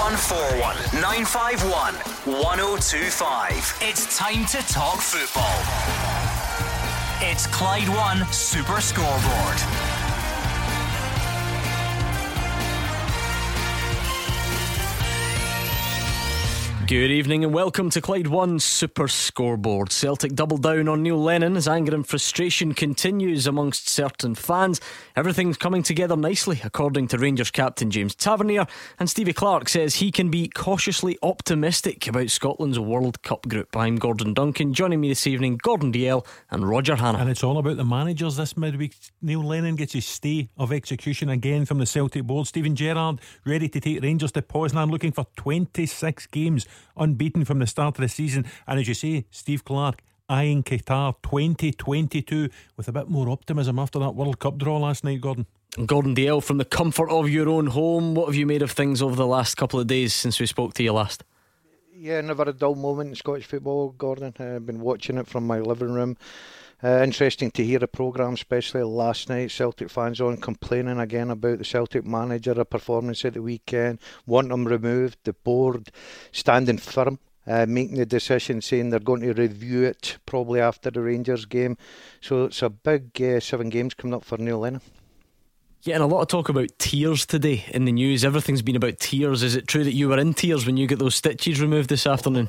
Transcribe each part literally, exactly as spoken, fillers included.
one four one, nine five one, one oh two five. It's time to talk football. It's Clyde One Super Scoreboard. Good evening and welcome to Clyde One Super Scoreboard. Celtic double down on Neil Lennon as anger and frustration continues amongst certain fans. Everything's coming together nicely, according to Rangers captain James Tavernier, and Stevie Clarke says he can be cautiously optimistic about Scotland's World Cup group. I'm Gordon Duncan. Joining me this evening, Gordon Dalziel and Roger Hannah. And it's all about the managers this midweek. Neil Lennon gets his stay of execution again from the Celtic board. Steven Gerrard ready to take Rangers to Poznan, looking for twenty-six games unbeaten from the start of the season. And as you say, Steve Clarke eyeing Qatar twenty twenty-two with a bit more optimism after that World Cup draw last night, Gordon. Gordon Dalziel, from the comfort of your own home, what have you made of things over the last couple of days since we spoke to you last? Yeah, never a dull moment in Scottish football, Gordon. I've uh, been watching it from my living room. Uh, interesting to hear a programme, especially last night, Celtic fans on complaining again about the Celtic manager, a performance at the weekend, want him removed, the board standing firm, uh, making the decision, saying they're going to review it probably after the Rangers game. So it's a big uh, seven games coming up for Neil Lennon. Yeah, and a lot of talk about tears today in the news. Everything's been about tears. Is it true that you were in tears when you got those stitches removed this afternoon?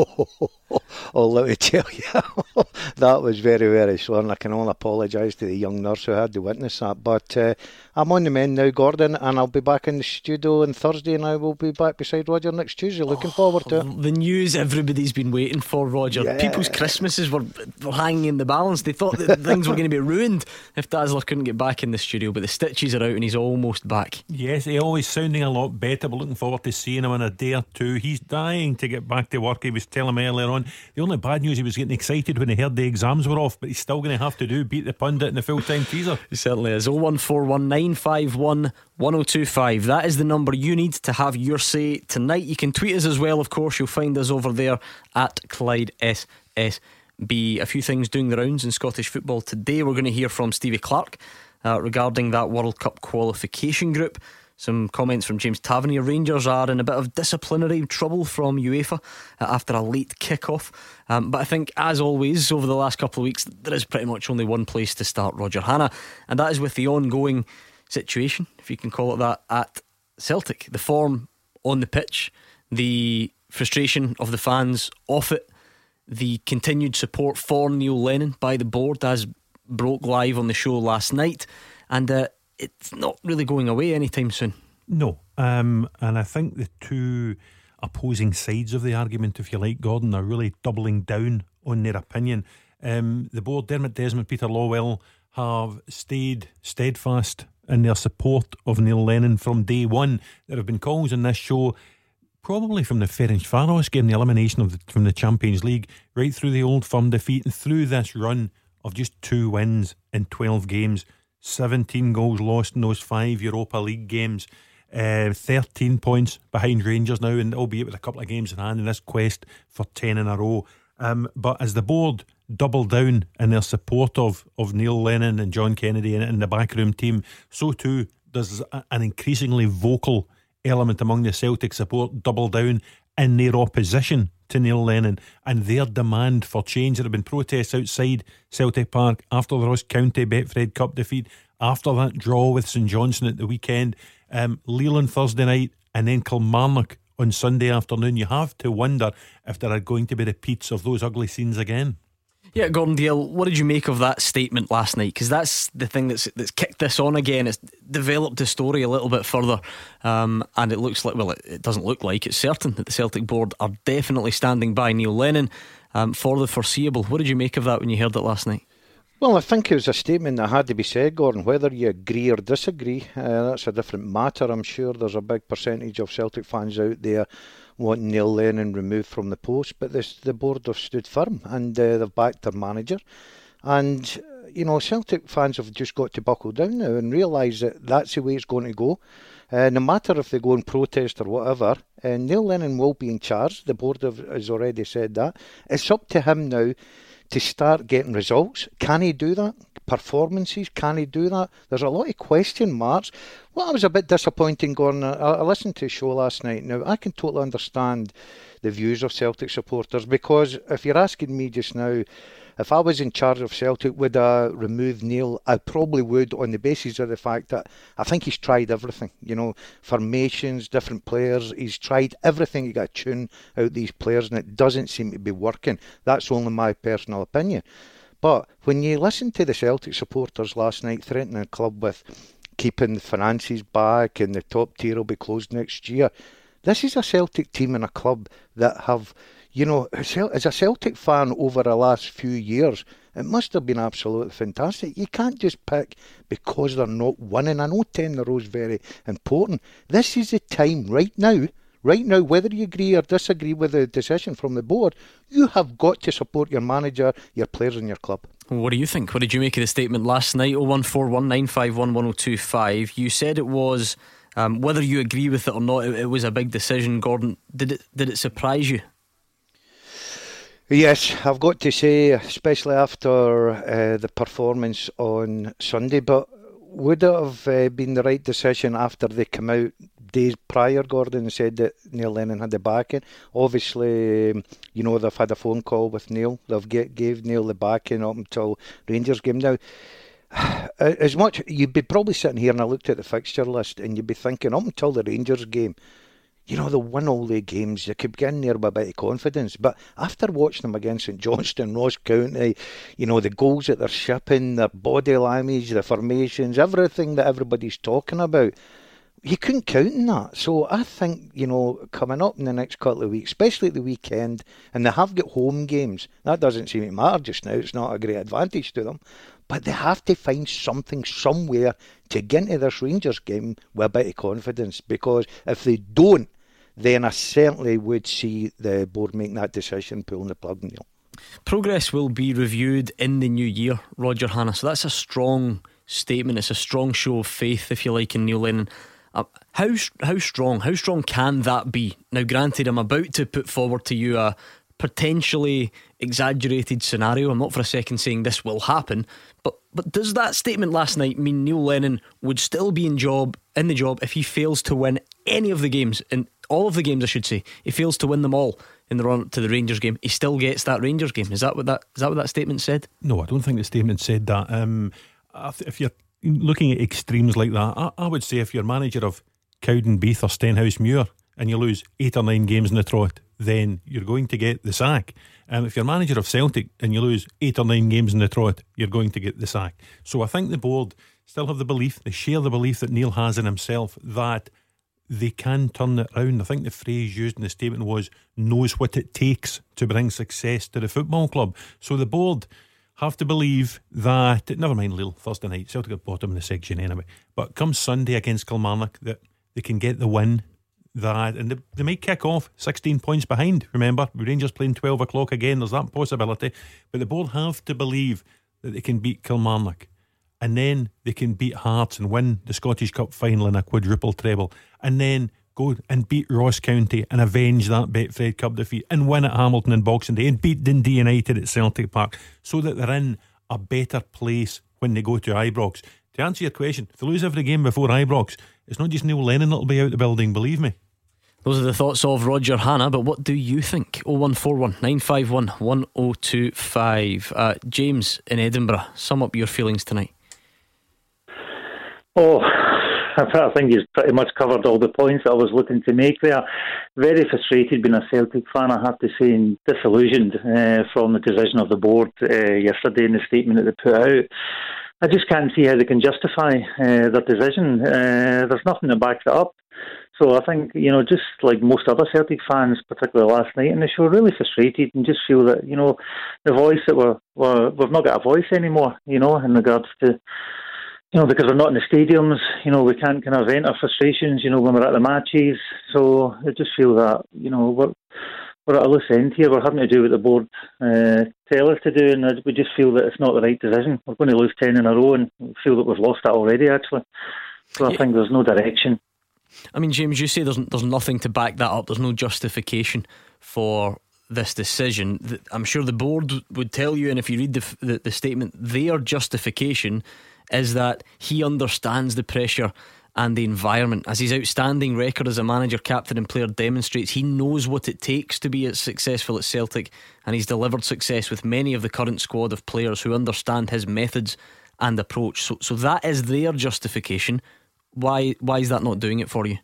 Oh, let me tell you, that was very, very sore. I can only apologise to the young nurse who had to witness that. But uh, I'm on the mend now, Gordon, and I'll be back in the studio on Thursday, and I will be back beside Roger next Tuesday. Looking oh, forward to it. The news everybody's been waiting for, Roger. Yeah. People's Christmases were, were hanging in the balance. They thought that things were going to be ruined if Dazzler couldn't get back in the studio, but the stitches are out and he's almost back. Yes, he's always sounding a lot better. We're looking forward to seeing him in a day or two. He's dying to get back to work. He was telling me earlier on, the only bad news, he was getting excited when he heard the exams were off, but he's still going to have to do beat the pundit in the full-time teaser. He certainly is. oh one four one, nine five one, one oh two five. That is the number you need to have your say tonight. You can tweet us as well, of course. You'll find us over there at Clyde S S B. A few things doing the rounds in Scottish football today. We're going to hear from Stevie Clarke uh, regarding that World Cup qualification group. Some comments from James Tavernier. Rangers are in a bit of disciplinary trouble from UEFA uh, after a late kick-off. Um, but I think, as always, over the last couple of weeks, there is pretty much only one place to start, Roger Hannah, and that is with the ongoing situation, if you can call it that, at Celtic. The form on the pitch, the frustration of the fans off it, the continued support for Neil Lennon by the board, as broke live on the show last night. And uh, it's not really going away anytime soon. No, um, and I think the two opposing sides of the argument, if you like, Gordon, are really doubling down on their opinion. Um, the board, Dermot Desmond, Peter Lawwell, have stayed steadfast in their support of Neil Lennon from day one. There have been calls in this show, probably from the Ferencváros game, the elimination of the, from the Champions League, right through the Old Firm defeat, and through this run of just two wins in twelve games. seventeen goals lost in those five Europa League games, uh, thirteen points behind Rangers now, and albeit with a couple of games in hand in this quest for ten in a row. Um, but as the board double down in their support of, of Neil Lennon and John Kennedy and, and the backroom team, so too does a, an increasingly vocal element among the Celtic support double down in their opposition to Neil Lennon and their demand for change. There have been protests outside Celtic Park after the Ross County Betfred Cup defeat, after that draw with St Johnstone at the weekend, um, Leland Thursday night, and then Kilmarnock on Sunday afternoon. You have to wonder if there are going to be repeats of those ugly scenes again. Yeah, Gordon Dalziel, what did you make of that statement last night? Because that's the thing that's that's kicked this on again. It's developed the story a little bit further, um, and it looks like, well, it, it doesn't look like, it's certain that the Celtic board are definitely standing by Neil Lennon um, for the foreseeable. What did you make of that when you heard it last night? Well, I think it was a statement that had to be said, Gordon. Whether you agree or disagree, uh, that's a different matter. I'm sure there's a big percentage of Celtic fans out there wanting Neil Lennon removed from the post, but this, the board have stood firm and uh, they've backed their manager. And, you know, Celtic fans have just got to buckle down now and realise that that's the way it's going to go. Uh, no matter if they go and protest or whatever, uh, Neil Lennon will be in charge. The board have, has already said that. It's up to him now to start getting results. Can he do that? Performances, can he do that? There's a lot of question marks. Well, I was a bit disappointing, Gordon. I, I listened to a show last night. Now, I can totally understand the views of Celtic supporters, because if you're asking me just now, if I was in charge of Celtic, would I remove Neil? I probably would, on the basis of the fact that I think he's tried everything. You know, formations, different players. He's tried everything. He got to tune out these players, and it doesn't seem to be working. That's only my personal opinion. But when you listen to the Celtic supporters last night threatening the club with keeping the finances back and the top tier will be closed next year, this is a Celtic team and a club that have, you know, as a Celtic fan over the last few years, it must have been absolutely fantastic. You can't just pick because they're not winning. I know ten in a row is very important. This is the time right now, right now, whether you agree or disagree with the decision from the board, you have got to support your manager, your players and your club. What do you think? What did you make of the statement last night? oh one four one nine five one one oh two five. You said it was, um, whether you agree with it or not, it, it was a big decision, Gordon. Did it, did it surprise you? Yes, I've got to say, especially after uh, the performance on Sunday, but would it have uh, been the right decision after they come out days prior, Gordon, and said that Neil Lennon had the backing? Obviously, um, you know, they've had a phone call with Neil. They've get, gave Neil the backing up until Rangers game. Now, as much, you'd be probably sitting here and I looked at the fixture list and you'd be thinking, up until the Rangers game, you know, they'll win all the games. They could get in there with a bit of confidence. But after watching them against St Johnstone, Ross County, you know, the goals that they're shipping, their body language, the formations, everything that everybody's talking about, you couldn't count on that. So I think, you know, coming up in the next couple of weeks, especially at the weekend, and they have got home games, that doesn't seem to matter just now. It's not a great advantage to them. But they have to find something somewhere to get into this Rangers game with a bit of confidence, because if they don't, then I certainly would see the board making that decision, pulling the plug, Neil. Progress will be reviewed in the new year, Roger Hannah. So that's a strong statement. It's a strong show of faith, if you like, in Neil Lennon. Uh, how how strong? How strong can that be? Now, granted, I'm about to put forward to you a potentially exaggerated scenario. I'm not for a second saying this will happen, but but does that statement last night mean Neil Lennon would still be in job in the job if he fails to win any of the games, in all of the games, I should say? He fails to win them all in the run up to the Rangers game. He still gets that Rangers game. Is that what that is that what that statement said? No, I don't think the statement said that. Um, if you're looking at extremes like that, I, I would say if you're manager of Cowdenbeath or Stenhousemuir and you lose eight or nine games in the trot, then you're going to get the sack. And um, if you're manager of Celtic and you lose eight or nine games in the trot, you're going to get the sack. So I think the board still have the belief, they share the belief that Neil has in himself, that they can turn it round. I think the phrase used in the statement was knows what it takes to bring success to the football club. So the board have to believe that, never mind Lille Thursday night, Celtic at bottom in the section anyway, but come Sunday against Kilmarnock, that they can get the win. That and they, they might kick off sixteen points behind. Remember, Rangers playing twelve o'clock again. There's that possibility, but the board have to believe that they can beat Kilmarnock, and then they can beat Hearts and win the Scottish Cup final in a quadruple treble, and then go and beat Ross County and avenge that Betfred Cup defeat, and win at Hamilton and Boxing Day, and beat Dundee United at Celtic Park, so that they're in a better place when they go to Ibrox. To answer your question, if they lose every game before Ibrox, it's not just Neil Lennon that'll be out the building, believe me. Those are the thoughts of Roger Hannah, but what do you think? oh one four one nine five one one oh two five. uh, James in Edinburgh, sum up your feelings tonight. Oh, I think he's pretty much covered all the points that I was looking to make there. Very frustrated being a Celtic fan, I have to say, and disillusioned uh, from the decision of the board uh, yesterday in the statement that they put out. I just can't see how they can justify uh, their decision. Uh, there's nothing that backs it up. So I think, you know, just like most other Celtic fans, particularly last night in the show, really frustrated and just feel that, you know, the voice that we're, we're we've not got a voice anymore, you know, in regards to, you know, because we're not in the stadiums, you know, we can't kind of vent our frustrations, you know, when we're at the matches. So I just feel that, you know, we're, we're at a loose end here. We're having to do what the board uh, tell us to do, and we just feel that it's not the right decision. We're going to lose ten in a row and feel that we've lost that already, actually. So I yeah. think there's no direction. I mean, James, you say there's there's nothing to back that up. There's no justification for this decision. I'm sure the board would tell you, and if you read the the, the statement, their justification is that he understands the pressure and the environment. As his outstanding record as a manager, captain and player demonstrates, he knows what it takes to be as successful at Celtic, and he's delivered success with many of the current squad of players who understand his methods and approach. So, so that is their justification. Why, why is that not doing it for you?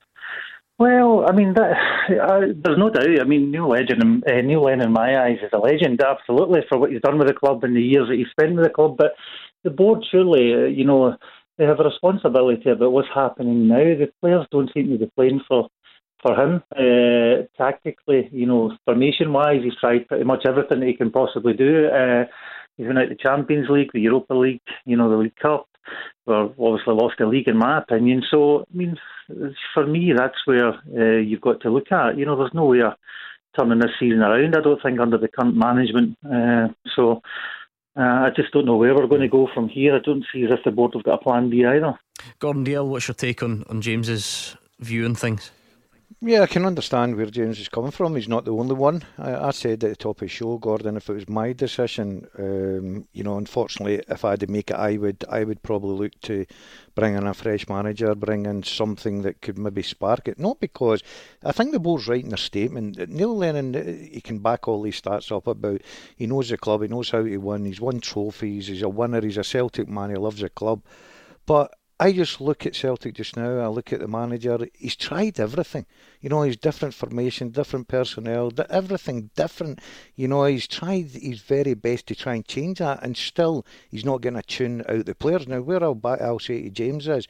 Well, I mean, that, uh, there's no doubt. I mean, Neil Lennon, uh, Neil Lennon, in my eyes, is a legend, absolutely, for what he's done with the club and the years that he's spent with the club. But the board, surely, uh, you know, they have a responsibility about what's happening now. The players don't seem to be playing for for him. Uh, tactically, you know, formation-wise, he's tried pretty much everything that he can possibly do. Uh, he's been out the Champions League, the Europa League, you know, the League Cup. We've obviously lost the league, in my opinion. So, I mean, for me, that's where uh, you've got to look at. You know, there's no way of turning this season around, I don't think, under the current management. Uh, so, uh, I just don't know where we're going to go from here. I don't see as if the board have got a plan B either. Gordon Dale, what's your take on, on James's view on things? Yeah, I can understand where James is coming from. He's not the only one. I, I said at the top of the show, Gordon, if it was my decision, um, you know, unfortunately, if I had to make it, I would, I would probably look to bring in a fresh manager, bring in something that could maybe spark it. Not because I think the board's right in their statement. Neil Lennon, he can back all these stats up about he knows the club, he knows how to win, he's won trophies, he's a winner, he's a Celtic man, he loves the club, but I just look at Celtic just now, I look at the manager, he's tried everything. You know, he's different formation, different personnel, everything different. You know, he's tried his very best to try and change that, and still he's not getting a tune out the players. Now, where I'll, I'll say to James is,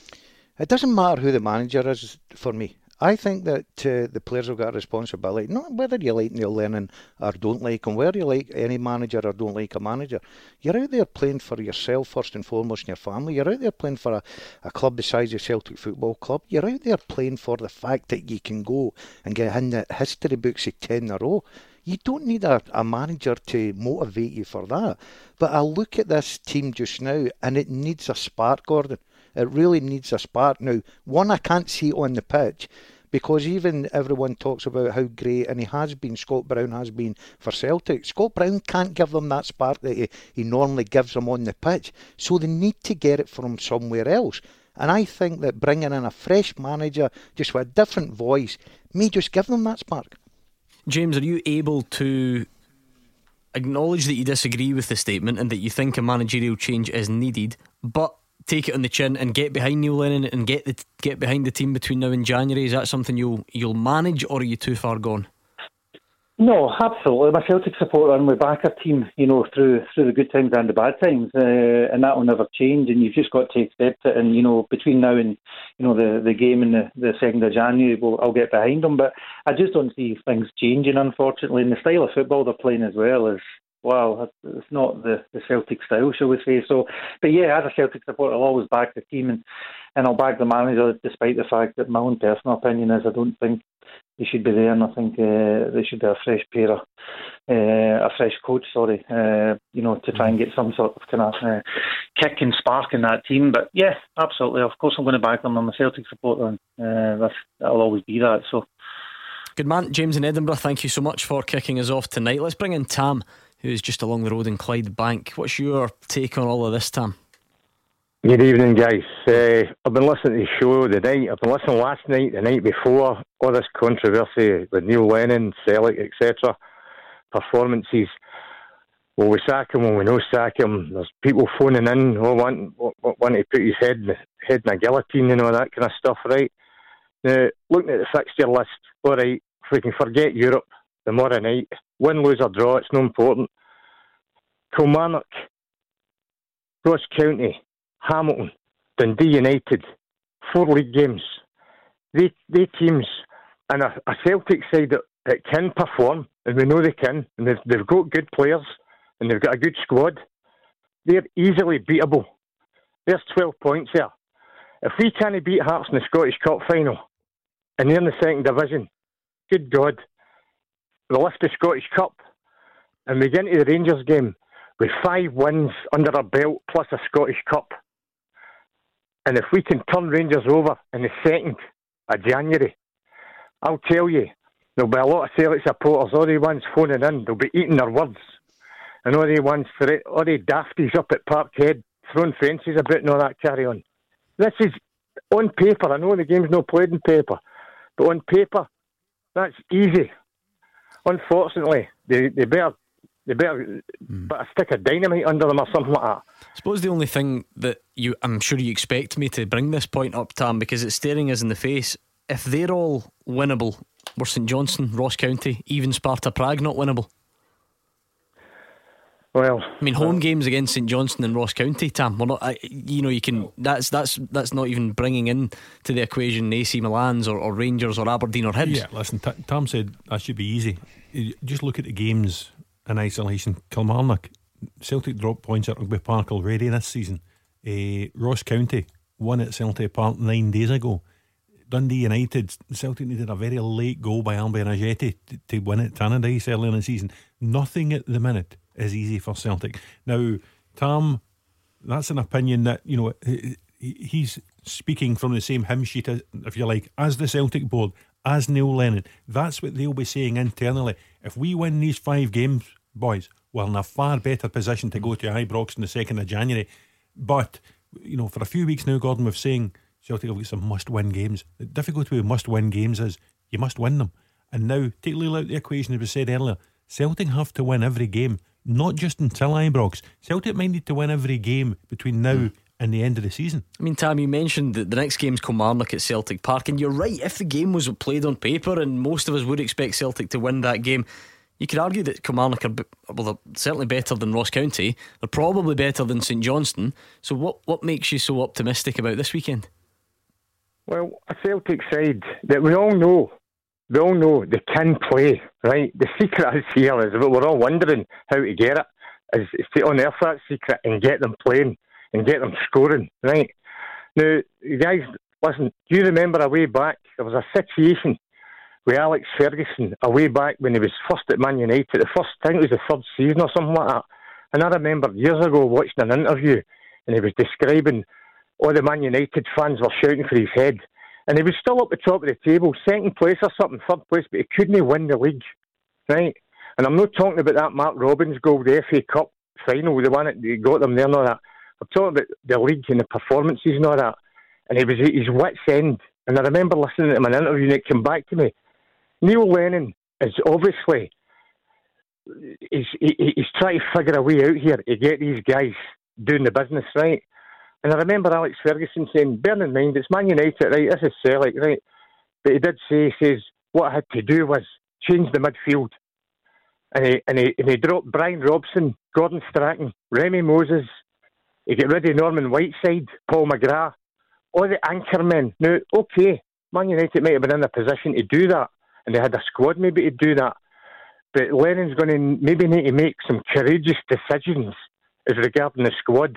it doesn't matter who the manager is for me. I think that uh, the players have got a responsibility, not whether you like Neil Lennon or don't like him, whether you like any manager or don't like a manager. You're out there playing for yourself first and foremost and your family. You're out there playing for a, a club the size of Celtic Football Club. You're out there playing for the fact that you can go and get in the history books of ten in a row. You don't need a, a manager to motivate you for that. But I look at this team just now and it needs a spark, Gordon. It really needs a spark. Now, one, I can't see on the pitch because even everyone talks about how great, and he has been, Scott Brown has been for Celtic. Scott Brown can't give them that spark that he, he normally gives them on the pitch. So they need to get it from somewhere else. And I think that bringing in a fresh manager, just with a different voice, may just give them that spark. James, are you able to acknowledge that you disagree with the statement and that you think a managerial change is needed, but take it on the chin and get behind Neil Lennon and get the get behind the team between now and January? Is that something you'll you'll manage, or are you too far gone? No, absolutely. I'm a Celtic supporter and we back our team, you know, through through the good times and the bad times, uh, and that will never change. And you've just got to accept it. And you know, between now and you know the, the game and the the second of January, we'll, I'll get behind them. But I just don't see things changing, unfortunately. And the style of football they're playing as well is, well, it's not the, the Celtic style, shall we say. So, but yeah, as a Celtic supporter, I'll always back the team and, and I'll back the manager, despite the fact that my own personal opinion is I don't think they should be there, and I think uh, they should be a fresh pair of, uh, a fresh coach, sorry, uh, you know, to try and get some sort of kind of uh, kick and spark in that team. But yeah, absolutely, of course I'm going to back them. I'm a Celtic supporter, and uh, that's, that'll always be that. So, good man, James in Edinburgh, thank you so much for kicking us off tonight. Let's bring in Tam, who's just along the road in Clydebank. What's your take on all of this, Tam? Good evening, guys. Uh, I've been listening to the show the night. I've been listening last night, the night before. All this controversy with Neil Lennon, Selleck, et cetera. Performances. Will we sack him? Will we no sack him? There's people phoning in, oh, want, want to put his head, head in a guillotine and all that kind of stuff, right? Now, looking at the fixture list, all right, if we can forget Europe tomorrow night, win, lose or draw, it's no important. Kilmarnock, Ross County, Hamilton, Dundee United, four league games. They they teams and a, a Celtic side that, that can perform, and we know they can, and they've, they've got good players, and they've got a good squad. They're easily beatable. There's twelve points there. If we can't beat Hearts in the Scottish Cup final, and they're in the second division, good God, we'll lift the Scottish Cup, and we get into the Rangers game with five wins under our belt plus a Scottish Cup. And if we can turn Rangers over in the second of January, I'll tell you, there'll be a lot of Celtic supporters, all the ones phoning in, they'll be eating their words. And all the ones, all the dafties up at Parkhead, throwing fences about and all that carry on. This is On paper, I know the game's not played in paper, but on paper, that's easy. Unfortunately, they, they better they better mm. put a stick of dynamite under them or something like that. I suppose the only thing that you, I'm sure you expect me to bring this point up, Tam, because it's staring us in the face. If they're all winnable, were St Johnstone, Ross County, even Sparta Prague not winnable? Well, I mean, home uh, games against St Johnstone and Ross County, Tam. We're not, I, you know, you can. That's that's that's not even bringing in to the equation A C Milan's or, or Rangers or Aberdeen or Hibs. Yeah, listen, T- Tom said that should be easy. Just look at the games in isolation. Kilmarnock, Celtic dropped points at Rugby Park already this season. Uh, Ross County won at Celtic Park nine days ago. Dundee United, Celtic needed a very late goal by Albion Ajeti to, to win at Tannadice early in the season. Nothing at the minute is easy for Celtic. Now, Tam, that's an opinion that, you know, he's speaking from the same hymn sheet, if you like, as the Celtic board, as Neil Lennon. That's what they'll be saying internally. If we win these five games, boys, we're in a far better position to go to Ibrox on the second of January. But, you know, for a few weeks now, Gordon, we're saying Celtic have got some must-win games. The difficulty with must-win games is you must win them. And now, take Lille out the equation, as we said earlier, Celtic have to win every game. Not just until Ibrox. Celtic might need to win every game between now mm. and the end of the season. I mean, Tam, you mentioned that the next game's Kilmarnock at Celtic Park, and you're right. If the game was played on paper, and most of us would expect Celtic to win that game, you could argue that Kilmarnock are, well, they're certainly better than Ross County. They're probably better than St Johnstone. So what, what makes you so optimistic about this weekend? Well, a Celtic side that we all know We all know they can play, right? The secret is here is we're all wondering how to get it, is, is to unearth that secret and get them playing and get them scoring, right? Now, you guys, listen, do you remember a way back, there was a situation with Alex Ferguson a way back when he was first at Man United, the first, I think it was the third season or something like that. And I remember years ago watching an interview and he was describing all the Man United fans were shouting for his head. And he was still up the top of the table, second place or something, third place, but he couldn't win the league, right? And I'm not talking about that Mark Robbins goal, the F A Cup final, the one that got them there and all that. I'm talking about the league and the performances and all that. And he was at his wit's end. And I remember listening to him in an interview and it came back to me. Neil Lennon is obviously, he's, he, he's trying to figure a way out here to get these guys doing the business, right? And I remember Alex Ferguson saying, bear in mind, it's Man United, right, this is Celtic, right? But he did say, he says, what I had to do was change the midfield. And he, and he, and he dropped Brian Robson, Gordon Strachan, Remy Moses. He got rid of Norman Whiteside, Paul McGrath, all the anchor men. Now, okay, Man United might have been in a position to do that, and they had a squad maybe to do that. But Lennon's going to maybe need to make some courageous decisions as regarding the squad.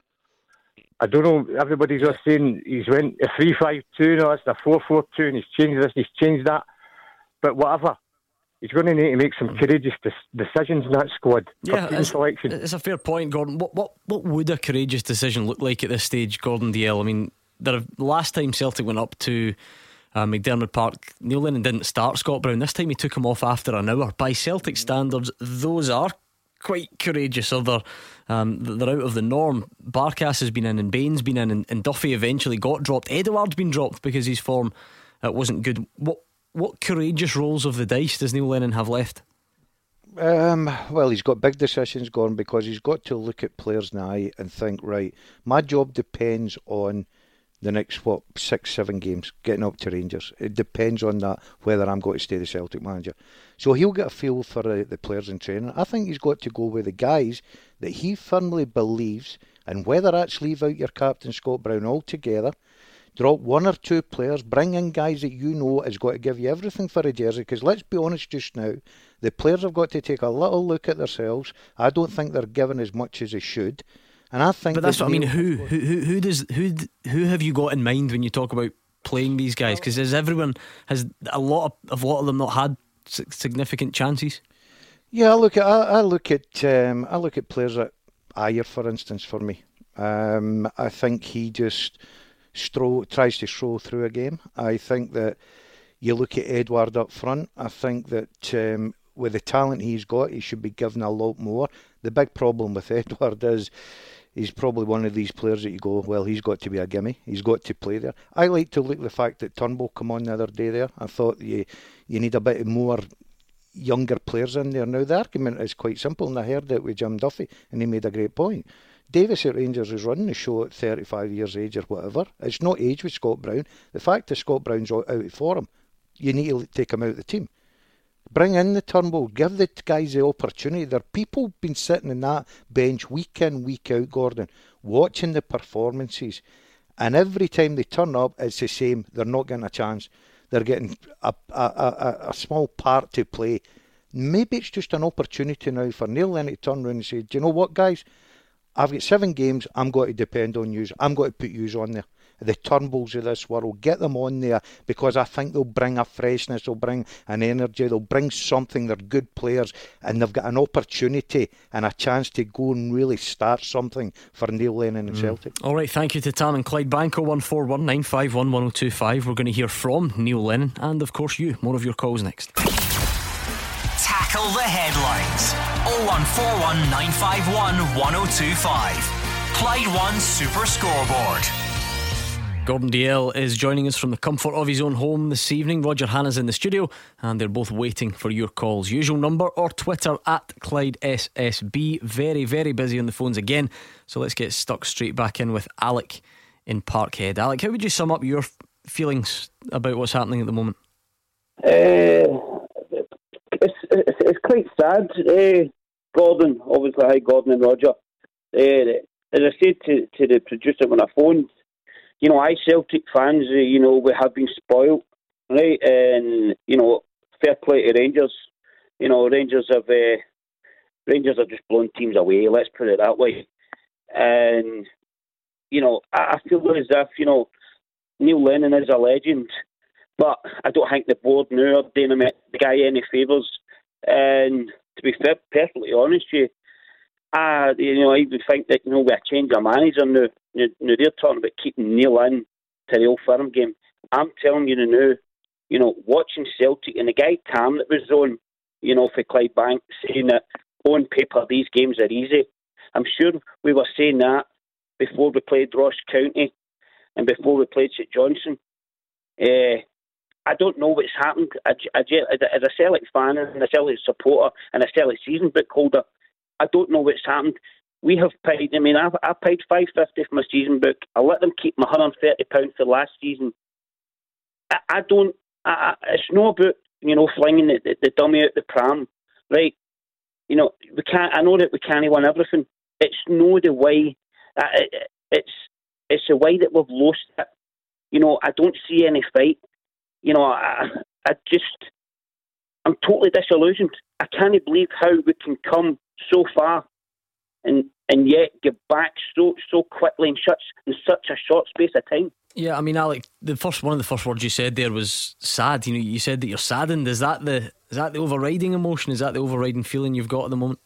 I don't know, everybody's just saying he's went a three five two, no, it's a four four two, and he's changed this, he's changed that. But whatever, he's going to need to make some courageous decisions in that squad. Yeah, it's, it's a fair point, Gordon. What what what would a courageous decision look like at this stage, Gordon Dalziel? I mean, the last time Celtic went up to uh, McDermott Park, Neil Lennon didn't start Scott Brown. This time he took him off after an hour. By Celtic standards, those are quite courageous, or they're, um, they're out of the norm. Barkas has been in, and Bain's been in, and, and Duffy eventually got dropped. Edouard's been dropped because his form uh, wasn't good. What what courageous rolls of the dice does Neil Lennon have left? Um, well, he's got big decisions going, because he's got to look at players in the eye and think, right, my job depends on the next, what, six, seven games, getting up to Rangers. It depends on that, whether I'm going to stay the Celtic manager. So he'll get a feel for uh, the players in training. I think he's got to go with the guys that he firmly believes, and whether that's leave out your captain Scott Brown altogether, drop one or two players, bring in guys that you know is got to give you everything for a jersey. Because let's be honest just now, the players have got to take a little look at themselves. I don't think they're given as much as they should. And I think, but that's that what I mean. Who, who, who, who does, who, who have you got in mind when you talk about playing these guys? Because has everyone, has a lot of a lot of them not had significant chances? Yeah, I look at, I, I look at, um, I look at players like Ayer, for instance. For me, um, I think he just stroll, tries to stroll through a game. I think that you look at Edouard up front. I think that um, with the talent he's got, he should be given a lot more. The big problem with Edouard is he's probably one of these players that you go, well, he's got to be a gimme. He's got to play there. I like to look at the fact that Turnbull come on the other day there. I thought you you need a bit more younger players in there. Now, the argument is quite simple, and I heard it with Jim Duffy, and he made a great point. Davis at Rangers is running the show at thirty-five years age or whatever. It's not age with Scott Brown. The fact that Scott Brown's out of form, you need to take him out of the team. Bring in the Turnbull, give the guys the opportunity. There are people been sitting in that bench week in, week out, Gordon, watching the performances, and every time they turn up, it's the same. They're not getting a chance. They're getting a, a, a, a small part to play. Maybe it's just an opportunity now for Neil Lennon to turn around and say, do you know what, guys? I've got seven games, I'm going to depend on you. I'm going to put you on there. The Turnbulls of this world, get them on there, because I think they'll bring a freshness, they'll bring an energy, they'll bring something. They're good players, and they've got an opportunity and a chance to go and really start something for Neil Lennon and mm. Celtic. All right, thank you to Tam and Clyde. Bank oh one four one nine five one one oh two five. We're going to hear from Neil Lennon and of course you. More of your calls next. Tackle the headlines. oh one four one nine five one one oh two five. Clyde One Super Scoreboard. Gordon Dalziel is joining us from the comfort of his own home this evening. Roger Hannah's in the studio, and they're both waiting for your calls. Usual number or Twitter at Clyde S S B. Very, very busy on the phones again, so let's get stuck straight back in with Alec in Parkhead. Alec, how would you sum up your feelings about what's happening at the moment? Uh, it's, it's, it's quite sad, uh, Gordon. Obviously, hi Gordon and Roger. Uh, as I said to, to the producer when I phoned, you know, I Celtic fans, uh, you know, we have been spoiled, right? And, you know, fair play to Rangers. You know, Rangers have uh, Rangers have just blown teams away, let's put it that way. And, you know, I, I feel as if, you know, Neil Lennon is a legend, but I don't think the board now are doing him the guy any favours. And to be fair, perfectly honest with you, I, you know, I would think that, you know, with a change of manager now, now, now they're talking about keeping Neil in to the Old Firm game. I'm telling you now, you know, watching Celtic and the guy Tam that was on, you know, for Clydebank saying that on paper these games are easy. I'm sure we were saying that before we played Ross County and before we played St Johnstone. Uh, I don't know what's happened. I, I, as a Celtic fan and a Celtic supporter and a Celtic season book holder, I don't know what's happened. We have paid, I mean, I've, I paid five fifty for my season book. I let them keep my one hundred thirty pounds for last season. I, I don't, I, it's not about, you know, flinging the, the, the dummy out the pram, right? You know, we can't, I know that we can't win everything. It's no the way, uh, it, it's it's the way that we've lost it. You know, I don't see any fight. You know, I, I just, I'm totally disillusioned. I can't believe how we can come so far and and yet get back so so quickly in such in such a short space of time. Yeah, I mean, Alec, the first one of the first words you said there was sad. You know, you said that you're saddened. Is that the is that the overriding emotion? Is that the overriding feeling you've got at the moment?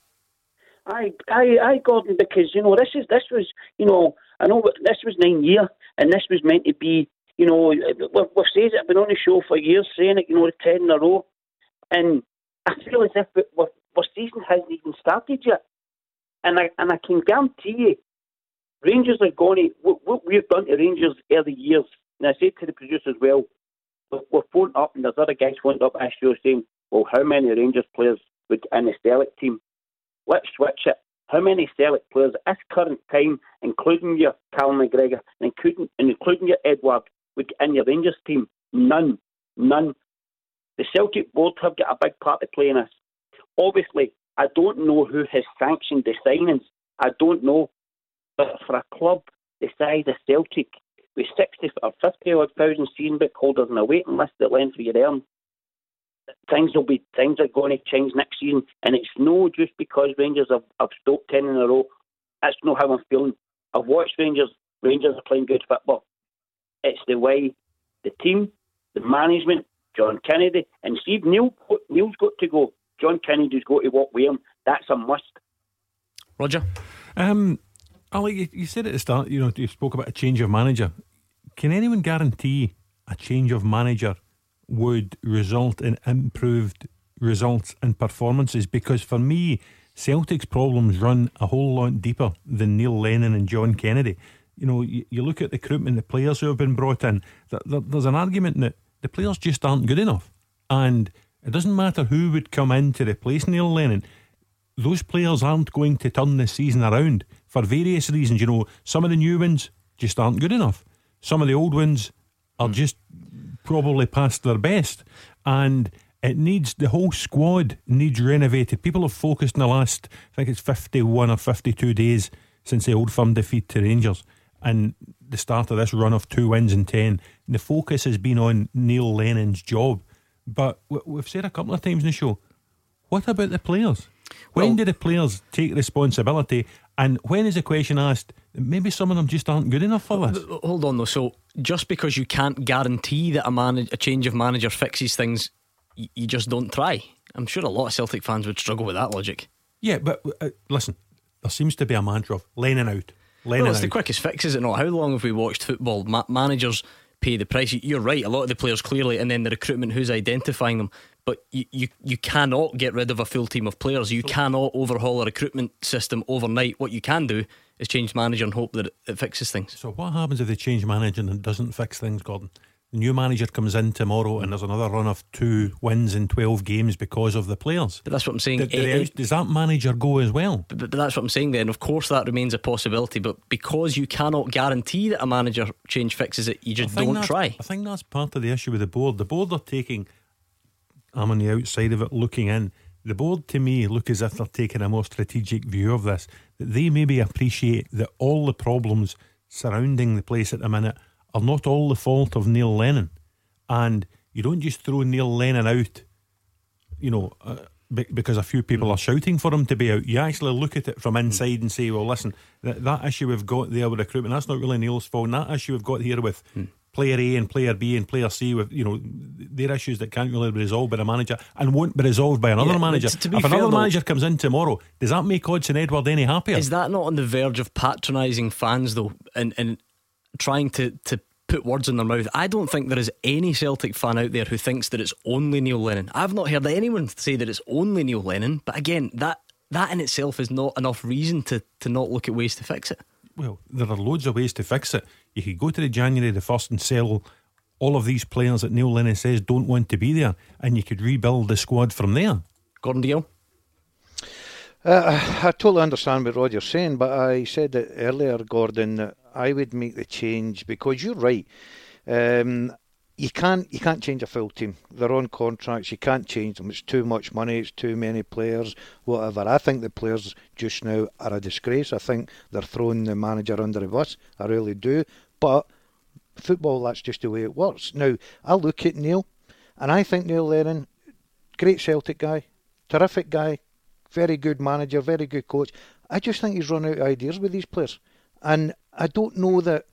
I I I Gordon, because you know this is this was you know I know this was nine year and this was meant to be, you know, we've, we've said it. I've been on the show for years saying it. You know, the ten in a row, and I feel as if we're, our season hasn't even started yet. And I and I can guarantee you, Rangers are going to, what, what we've done to Rangers early years, and I said to the producer as well, we're, we're phoned up, and there's other guys phoned up at show saying, well, how many Rangers players would get in the Celtic team? Let's switch it. How many Celtic players at this current time, including your Callum McGregor, and including, and including your Edward, would get in your Rangers team? None. None. The Celtic board have got a big part to play in this. Obviously, I don't know who has sanctioned the signings. I don't know. But for a club the size of Celtic, with sixty or fifty odd thousand season book holders and a waiting list at length for your earn, things will be things are going to change next season. And it's no just because Rangers have, have stoked ten in a row. That's not how I'm feeling. I've watched Rangers. Rangers are playing good football. It's the way the team, the management, John Kennedy, and Steve Neil. Neil's got to go. John Kennedy's got to walk with him. That's a must. Roger? Um, Ali, you, you said at the start, you know, you spoke about a change of manager. Can anyone guarantee a change of manager would result in improved results and performances? Because for me, Celtic's problems run a whole lot deeper than Neil Lennon and John Kennedy. You know, you, you look at the recruitment, the players who have been brought in, there, there, there's an argument that the players just aren't good enough. And it doesn't matter who would come in to replace Neil Lennon, those players aren't going to turn this season around for various reasons. You know, some of the new ones just aren't good enough. Some of the old ones are just probably past their best. And it needs, the whole squad needs renovated. People have focused in the last, I think it's fifty-one or fifty-two days since the Old Firm defeat to Rangers and the start of this run of two wins in ten. The focus has been on Neil Lennon's job. But we've said a couple of times in the show, what about the players? When well, do the players take responsibility? And when is the question asked, maybe some of them just aren't good enough for this? Hold on though, so just because you can't guarantee that a, manage, a change of manager fixes things, y- you just don't try. I'm sure a lot of Celtic fans would struggle with that logic. Yeah, but uh, listen, there seems to be a mantra of Lennon out, Lennon well, it's out. the quickest fix, is it not? How long have we watched football? Ma- managers pay the price. You're right, a lot of the players clearly, and then the recruitment, who's identifying them. But you, you, you cannot get rid of a full team of players. You cannot overhaul a recruitment system overnight. What you can do is change manager and hope that it, it fixes things. So what happens if they change manager and it doesn't fix things, Gordon? The new manager comes in tomorrow and there's another run of two wins in twelve games because of the players. But that's what I'm saying. Did, did it, does that manager go as well? But, but that's what I'm saying then. Of course that remains a possibility, but because you cannot guarantee that a manager change fixes it, you just don't try. I think that's part of the issue with the board. The board are taking, I'm on the outside of it looking in, the board to me look as if they're taking a more strategic view of this, that they maybe appreciate that all the problems surrounding the place at the minute are not all the fault of Neil Lennon. And you don't just throw Neil Lennon out, you know, uh, be- because a few people are shouting for him to be out. You actually look at it from inside and say, well, listen, that, that issue we've got there with recruitment, that's not really Neil's fault. And that issue we've got here with mm. player A and player B and player C, with, you know, they're issues that can't really be resolved by a manager and won't be resolved by another yeah, manager. To, to if another though, manager comes in tomorrow, does that make Odsonne Edouard any happier? Is that not on the verge of patronising fans though, and, and trying to, to put words in their mouth? I don't think there is any Celtic fan out there who thinks that it's only Neil Lennon. I've not heard anyone say that it's only Neil Lennon, but again, that that in itself is not enough reason to, to not look at ways to fix it. Well, there are loads of ways to fix it. You could go to the January the first and sell all of these players that Neil Lennon says don't want to be there, and you could rebuild the squad from there. Gordon Deal? Uh, I totally understand what Roger's saying, but I said it earlier, Gordon, that I would make the change because you're right. Um, you can't you can't change a full team. They're on contracts. You can't change them. It's too much money. It's too many players. Whatever. I think the players just now are a disgrace. I think they're throwing the manager under the bus. I really do. But football, that's just the way it works. Now, I look at Neil, and I think Neil Lennon, great Celtic guy, terrific guy, very good manager, very good coach. I just think he's run out of ideas with these players. And I don't know that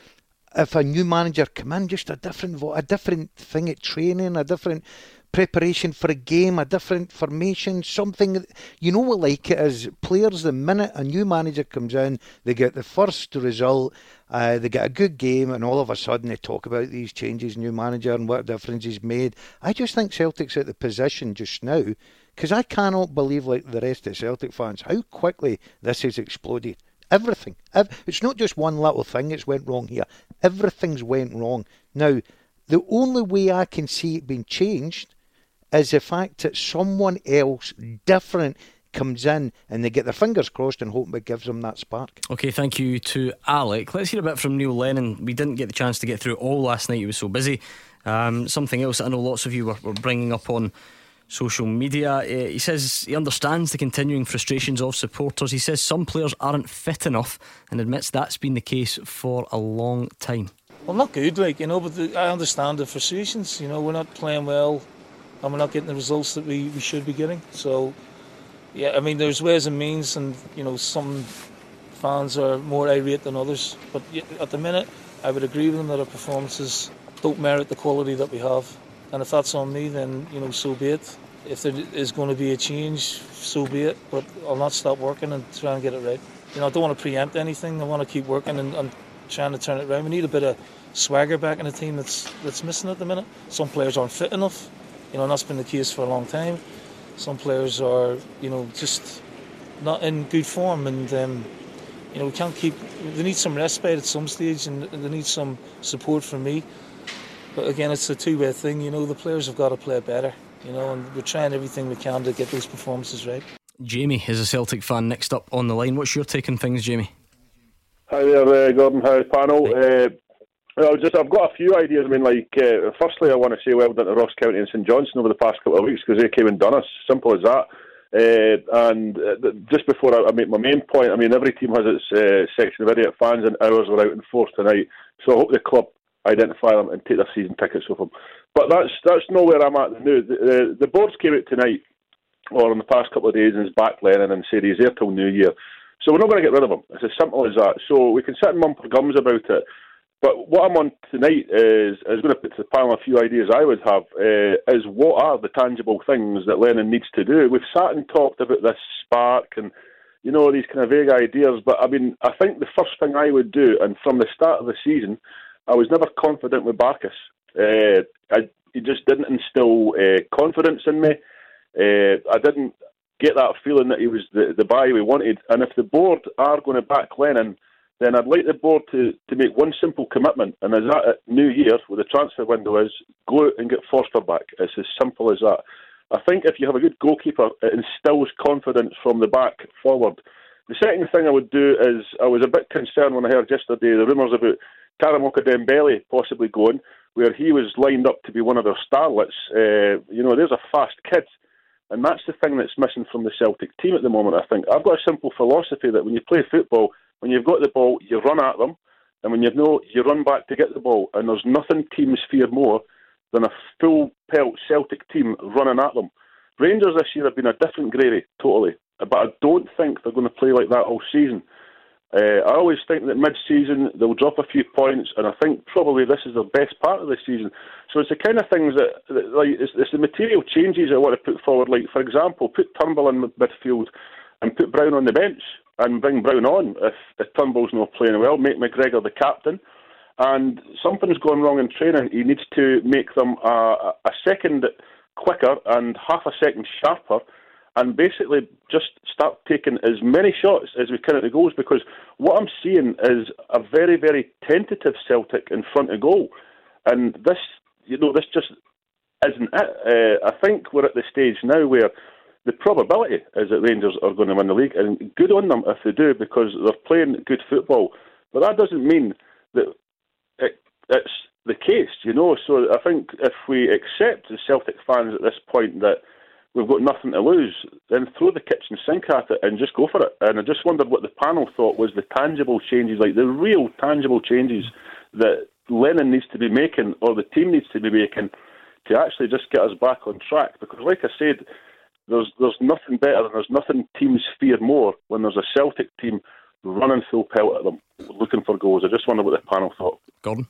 if a new manager come in, just a different a different thing at training, a different preparation for a game, a different formation, something. You know what like it is, players, the minute a new manager comes in, they get the first result, uh, they get a good game, and all of a sudden they talk about these changes, new manager and what difference he's made. I just think Celtic's at the position just now, because I cannot believe, like the rest of Celtic fans, how quickly this has exploded. Everything. It's not just one little thing that's went wrong here. Everything's went wrong. Now, the only way I can see it being changed is the fact that someone else different comes in and they get their fingers crossed and hope it gives them that spark. OK, thank you to Alec. Let's hear a bit from Neil Lennon. We didn't get the chance to get through all last night, he was so busy. Um, something else that I know lots of you were, were bringing up on social media. Uh, he says he understands the continuing frustrations of supporters. He says some players aren't fit enough and admits that's been the case for a long time. Well, not good, like, you know, but the, I understand the frustrations. You know, we're not playing well and we're not getting the results that we, we should be getting. So, yeah, I mean, there's ways and means, and, you know, some fans are more irate than others. But at the minute, I would agree with them that our performances don't merit the quality that we have. And if that's on me, then, you know, so be it. If there is going to be a change, so be it. But I'll not stop working and try and get it right. You know, I don't want to preempt anything. I want to keep working and, and trying to turn it around. We need a bit of swagger back in the team that's that's missing at the minute. Some players aren't fit enough. You know, and that's been the case for a long time. Some players are, you know, just not in good form, and um, you know we can't keep. They need some respite at some stage, and they need some support from me. But again, it's a two-way thing. You know, the players have got to play better. You know, and we're trying everything we can to get those performances right. Jamie is a Celtic fan next up on the line. What's your take on things, Jamie? Hi there, uh, Gordon. Hi, panel. Uh, well, just I've got a few ideas. I mean, like, uh, firstly, I want to say well done to Ross County and St Johnstone over the past couple of weeks because they came and done us. Simple as that. Uh, and uh, just before I, I make my main point, I mean, every team has its uh, section of idiot fans, and ours were out in force tonight. So I hope the club identify them and take their season tickets with them. But that's that's not where I'm at now. The, the, the boards came out tonight, or in the past couple of days, and is back Lennon and said he's there till New Year. So we're not going to get rid of him. It's as simple as that. So we can sit and mump our gums about it. But what I'm on tonight is, is going to put to the panel a few ideas I would have, uh, is what are the tangible things that Lennon needs to do? We've sat and talked about this spark and, you know, these kind of vague ideas. But, I mean, I think the first thing I would do, and from the start of the season, I was never confident with Barkas. Uh, I, he just didn't instill uh, confidence in me. Uh, I didn't get that feeling that he was the, the buy we wanted. And if the board are going to back Lennon, then I'd like the board to, to make one simple commitment, and as that at New Year, where the transfer window is, go out and get Forster back. It's as simple as that. I think if you have a good goalkeeper, it instills confidence from the back forward. The second thing I would do is, I was a bit concerned when I heard yesterday the rumours about Karamoka Dembele possibly going, where he was lined up to be one of their starlets. Uh, you know, there's a fast kid. And that's the thing that's missing from the Celtic team at the moment, I think. I've got a simple philosophy that when you play football, when you've got the ball, you run at them. And when you know, you run back to get the ball. And there's nothing teams fear more than a full pelt Celtic team running at them. Rangers this year have been a different gravy, totally. But I don't think they're going to play like that all season. Uh, I always think that mid-season they'll drop a few points, and I think probably this is the best part of the season. So it's the kind of things that, that like, it's, it's the material changes I want to put forward. Like, for example, put Turnbull in midfield and put Brown on the bench and bring Brown on if, if Turnbull's not playing well. Make McGregor the captain. And something's gone wrong in training. He needs to make them a, a second quicker and half a second sharper, and basically just start taking as many shots as we can at the goals, because what I'm seeing is a very, very tentative Celtic in front of goal. And this, you know, this just isn't it. Uh, I think we're at the stage now where the probability is that Rangers are going to win the league, and good on them if they do, because they're playing good football. But that doesn't mean that it, it's the case, you know. So I think if we accept as Celtic fans at this point that we've got nothing to lose, then throw the kitchen sink at it and just go for it. And I just wondered what the panel thought was the tangible changes, like the real tangible changes that Lennon needs to be making, or the team needs to be making, to actually just get us back on track. Because like I said, there's there's nothing better, and there's nothing teams fear more when there's a Celtic team running full pelt at them, looking for goals. I just wonder what the panel thought. Gordon?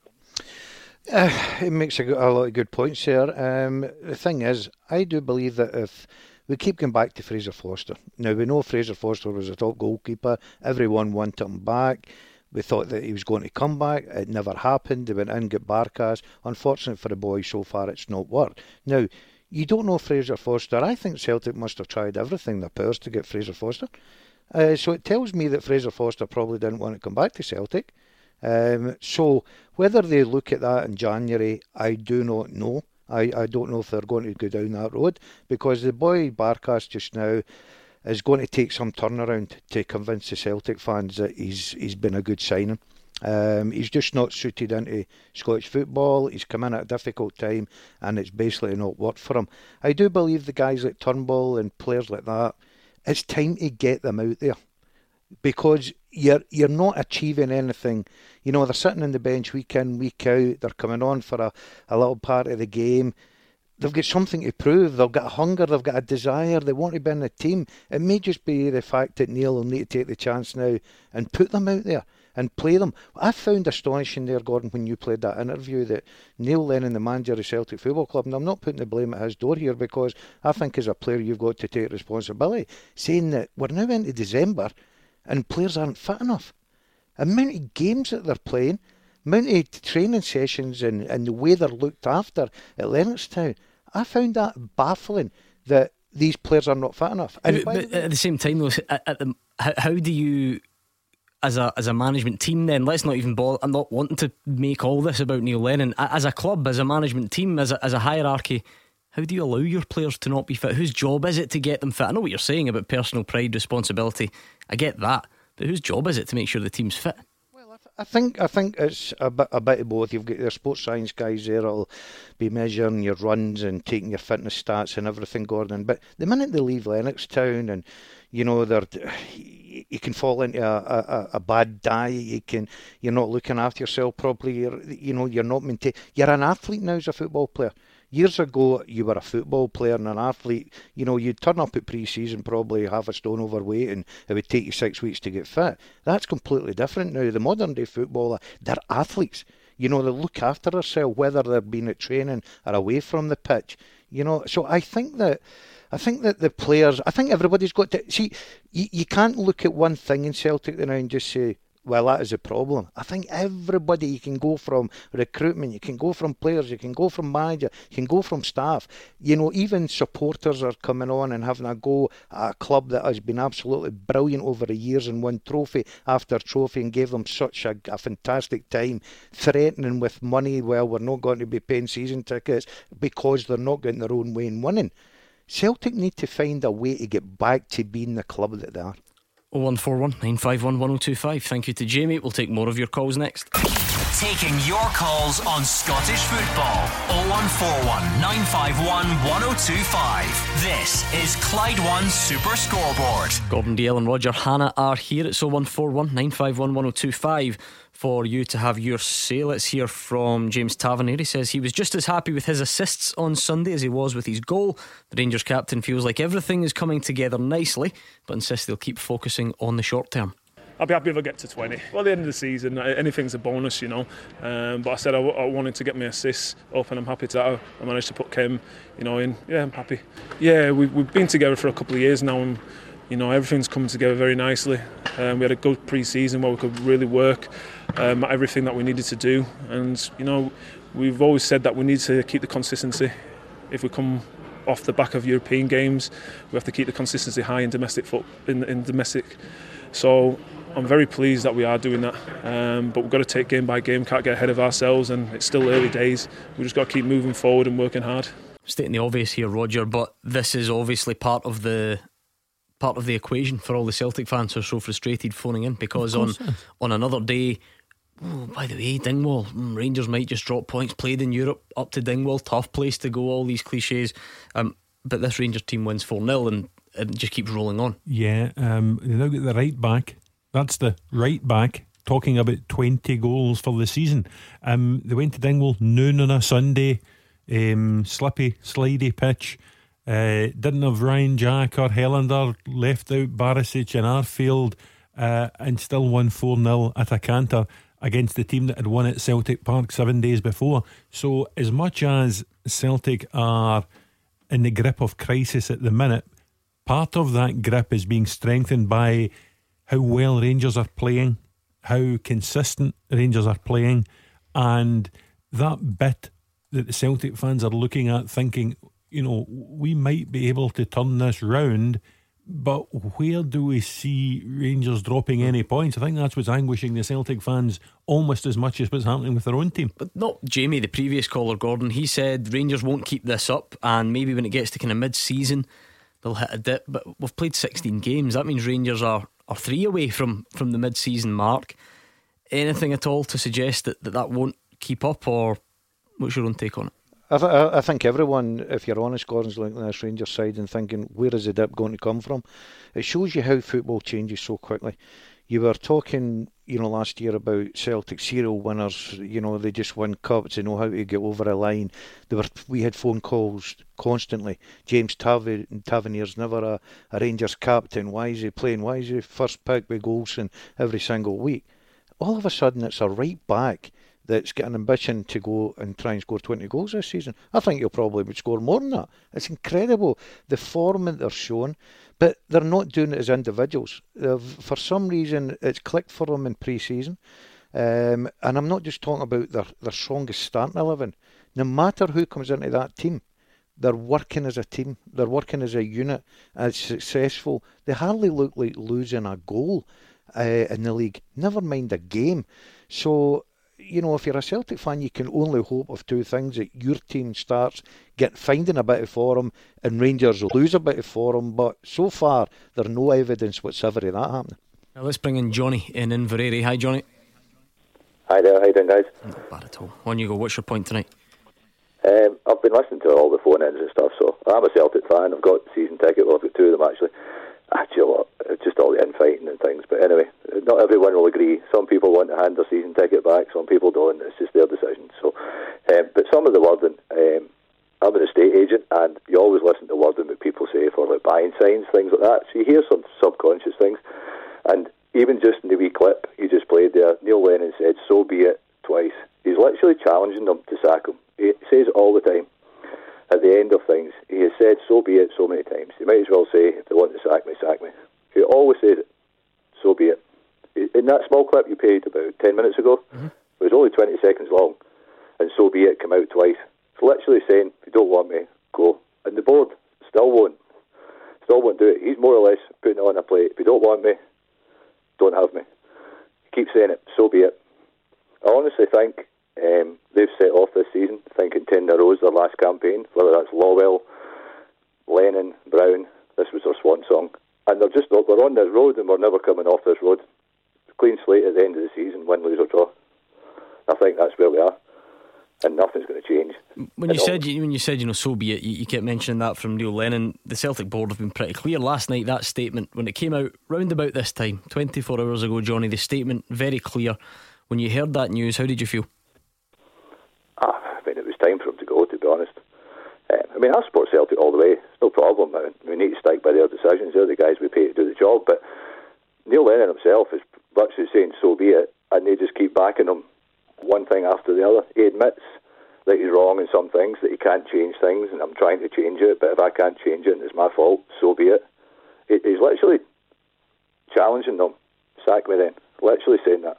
Uh, it makes a, a lot of good points here. Um, the thing is, I do believe that if we keep going back to Fraser Forster, now we know Fraser Forster was a top goalkeeper, everyone wanted him back, we thought that he was going to come back, it never happened, they went in, got Barkas. Unfortunately for the boy, so far it's not worked. Now, you don't know Fraser Forster. I think Celtic must have tried everything in their powers to get Fraser Forster. Uh, so it tells me that Fraser Forster probably didn't want to come back to Celtic. Um, so whether they look at that in January, I do not know. I, I don't know if they're going to go down that road, because the boy Barkas just now is going to take some turnaround to convince the Celtic fans that he's he's been a good signing. Um, he's just not suited into Scottish football. He's come in at a difficult time, and it's basically not worked for him. I do believe the guys like Turnbull and players like that, it's time to get them out there, because you're you're not achieving anything. You know, they're sitting on the bench week in, week out. They're coming on for a, a little part of the game. They've got something to prove. They've got a hunger. They've got a desire. They want to be in the team. It may just be the fact that Neil will need to take the chance now and put them out there and play them. I found astonishing there, Gordon, when you played that interview, that Neil Lennon, the manager of Celtic Football Club, and I'm not putting the blame at his door here, because I think as a player you've got to take responsibility, saying that we're now into December and players aren't fit enough. The amount of games that they're playing, amount of training sessions, and, and the way they're looked after at Lennoxtown, I found that baffling, that these players are not fit enough. And but, but at the same time, though, at, at the, how, how do you, as a as a management team, then let's not even bother. I'm not wanting to make all this about Neil Lennon. As a club, as a management team, as a, as a hierarchy, how do you allow your players to not be fit? Whose job is it to get them fit? I know what you're saying about personal pride, responsibility. I get that, but whose job is it to make sure the team's fit? I think I think it's a bit a bit of both. You've got your sports science guys there that'll be measuring your runs and taking your fitness stats and everything, Gordon. But the minute they leave Lennoxtown and you know they're you can fall into a, a, a bad diet. You can you're not looking after yourself properly. You're you know you're not maintaining. You're an athlete now as a football player. Years ago, you were a football player and an athlete. You know, you'd turn up at pre-season probably half a stone overweight and it would take you six weeks to get fit. That's completely different now. The modern-day footballer, they're athletes. You know, they look after themselves, whether they've been at training or away from the pitch. You know, so I think that I think that the players, I think everybody's got to... See, you, you can't look at one thing in Celtic now and just say, well, that is a problem. I think everybody, you can go from recruitment, you can go from players, you can go from manager, you can go from staff. You know, even supporters are coming on and having a go at a club that has been absolutely brilliant over the years and won trophy after trophy and gave them such a, a fantastic time, threatening with money, well, we're not going to be paying season tickets because they're not getting their own way in winning. Celtic need to find a way to get back to being the club that they are. oh one four one, nine five one, one oh two five. Thank you to Jamie. We'll take more of your calls next. Taking your calls on Scottish football. oh one four one, nine five one, one oh two five. This is Clyde One Super Scoreboard. Gordon Dalziel and Roger Hannah are here. It's oh one four one, nine five one, one oh two five for you to have your say. Let's hear from James Tavernier. He says he was just as happy with his assists on Sunday as he was with his goal. The Rangers captain feels like everything is coming together nicely, but insists they'll keep focusing on the short term. I'll be happy if I get to twenty. Well, at the end of the season, anything's a bonus, you know. Um, but I said I, w- I wanted to get my assists up, and I'm happy to that. I managed to put Kem, you know, in. Yeah, I'm happy. Yeah, we've, we've been together for a couple of years now, and you know everything's coming together very nicely. Um, we had a good pre-season where we could really work um, at everything that we needed to do, and you know we've always said that we need to keep the consistency. If we come off the back of European games, we have to keep the consistency high in domestic foot in, in domestic. So I'm very pleased that we are doing that, um, but we've got to take game by game, can't get ahead of ourselves, and it's still early days. We've just got to keep moving forward and working hard. Stating the obvious here, Roger, but this is obviously part of the part of the equation for all the Celtic fans who are so frustrated phoning in, because on, on another day, oh, by the way, Dingwall, Rangers might just drop points, played in Europe, up to Dingwall, tough place to go, all these cliches, um, but this Rangers team wins four nil and it just keeps rolling on. Yeah, um, they now get the right back. That's the right back, talking about twenty goals for the season. Um, they went to Dingwall noon on a Sunday, um, slippy, slidey pitch. Uh, didn't have Ryan Jack or Helander, left out Barisic and Arfield, uh, and still won four nil at a canter against the team that had won at Celtic Park seven days before. So as much as Celtic are in the grip of crisis at the minute, part of that grip is being strengthened by how well Rangers are playing, how consistent Rangers are playing, and that bit that the Celtic fans are looking at thinking, you know, we might be able to turn this round, but where do we see Rangers dropping any points? I think that's what's anguishing the Celtic fans almost as much as what's happening with their own team. But not Jamie, the previous caller, Gordon. He said Rangers won't keep this up, and maybe when it gets to kind of mid-season they'll hit a dip, but we've played sixteen games. That means Rangers are, are three away from, from the mid-season mark. Anything at all to suggest that, that that won't keep up, or what's your own take on it? I, th- I think everyone, if you're honest, Gordon's looking at this Rangers side and thinking, where is the dip going to come from? It shows you how football changes so quickly. You were talking, you know, last year about Celtic serial winners. You know, they just win cups. They know how to get over a line. They were. We had phone calls constantly. James Tav- Tavernier's never a, a Rangers captain. Why is he playing? Why is he first pick with Goldson every single week? All of a sudden, it's a right back that's got an ambition to go and try and score twenty goals this season. I think he'll probably would score more than that. It's incredible, the form that they're showing, but they're not doing it as individuals. They've, for some reason, it's clicked for them in pre-season, um, and I'm not just talking about their, their strongest starting eleven. No matter who comes into that team, they're working as a team, they're working as a unit, as successful. They hardly look like losing a goal uh, in the league, never mind a game. So, you know, if you're a Celtic fan, you can only hope of two things: that your team starts get finding a bit of form, and Rangers will lose a bit of form. But so far, there's no evidence whatsoever of that happening. Now let's bring in Johnny in Inverary. Hi, Johnny. Hi there, how you doing, guys? Not bad at all. On you go. What's your point tonight? Um, I've been listening to all the phone-ins and stuff, so I'm a Celtic fan. I've got season ticket. Well, I've got two of them actually. Actually, a lot. It's just all the infighting and things. But anyway, not everyone will agree. Some people want to hand their season ticket back. Some people don't. It's just their decision. So, um, but some of the wording. Um, I'm an estate agent, and you always listen to wording that people say for like buying signs, things like that. So you hear some subconscious things, and even just in the wee clip you just played there, Neil Lennon said, "So be it," twice. He's literally challenging them to sack him. He says it all the time. At the end of things, he has said, "So be it," so many times. He might as well say, "If they want to sack me, sack me." He always says it. So be it. In that small clip you played about ten minutes ago, mm-hmm. it was only twenty seconds long, and "so be it" came out twice. It's literally saying, "If you don't want me, go." And the board still won't. Still won't do it. He's more or less putting it on a plate. If you don't want me, don't have me. He keeps saying it. So be it. I honestly think um, they've set off this season thinking ten in a row is their last campaign, whether that's Lawwell, Lennon, Brown. This was their swan song. And they're just, we're on this road and we're never coming off this road. Clean slate at the end of the season, win, lose or draw. I think that's where we are. And nothing's going to change. When you said, when you said, you know, so be it, you, you kept mentioning that from Neil Lennon. The Celtic board have been pretty clear last night. That statement, when it came out round about this time, twenty-four hours ago, Johnny, the statement very clear. When you heard that news, how did you feel? Ah, I mean, it was time for him to go, to be honest. Um, I mean, I support Celtic all the way. It's no problem. I mean, we need to stick by their decisions. They're the guys we pay to do the job. But Neil Lennon himself is virtually saying, "So be it," and they just keep backing him. One thing after the other. He admits that he's wrong in some things, that he can't change things, and I'm trying to change it, but if I can't change it and it's my fault, so be it. He's literally challenging them. Sack me then. Literally saying that.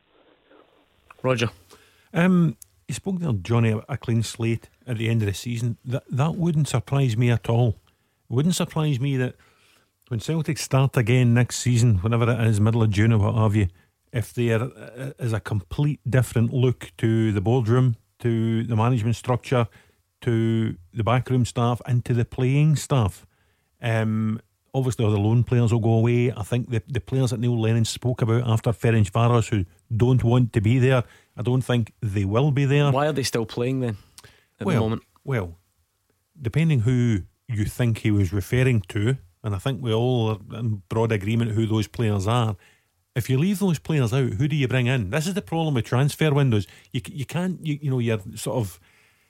Roger. Um, you spoke there, Johnny, about a clean slate at the end of the season. That that wouldn't surprise me at all. It wouldn't surprise me that when Celtic start again next season, whenever it is, middle of June or what have you, if there is a complete different look to the boardroom, to the management structure, to the backroom staff, and to the playing staff. Um, obviously, all the loan players will go away. I think the, the players that Neil Lennon spoke about after Ferencváros who don't want to be there, I don't think they will be there. Why are they still playing then at well, the moment? Well, depending who you think he was referring to, and I think we all are in broad agreement who those players are. If you leave those players out, who do you bring in? This is the problem with transfer windows. You you can't, you, you know, you're sort of,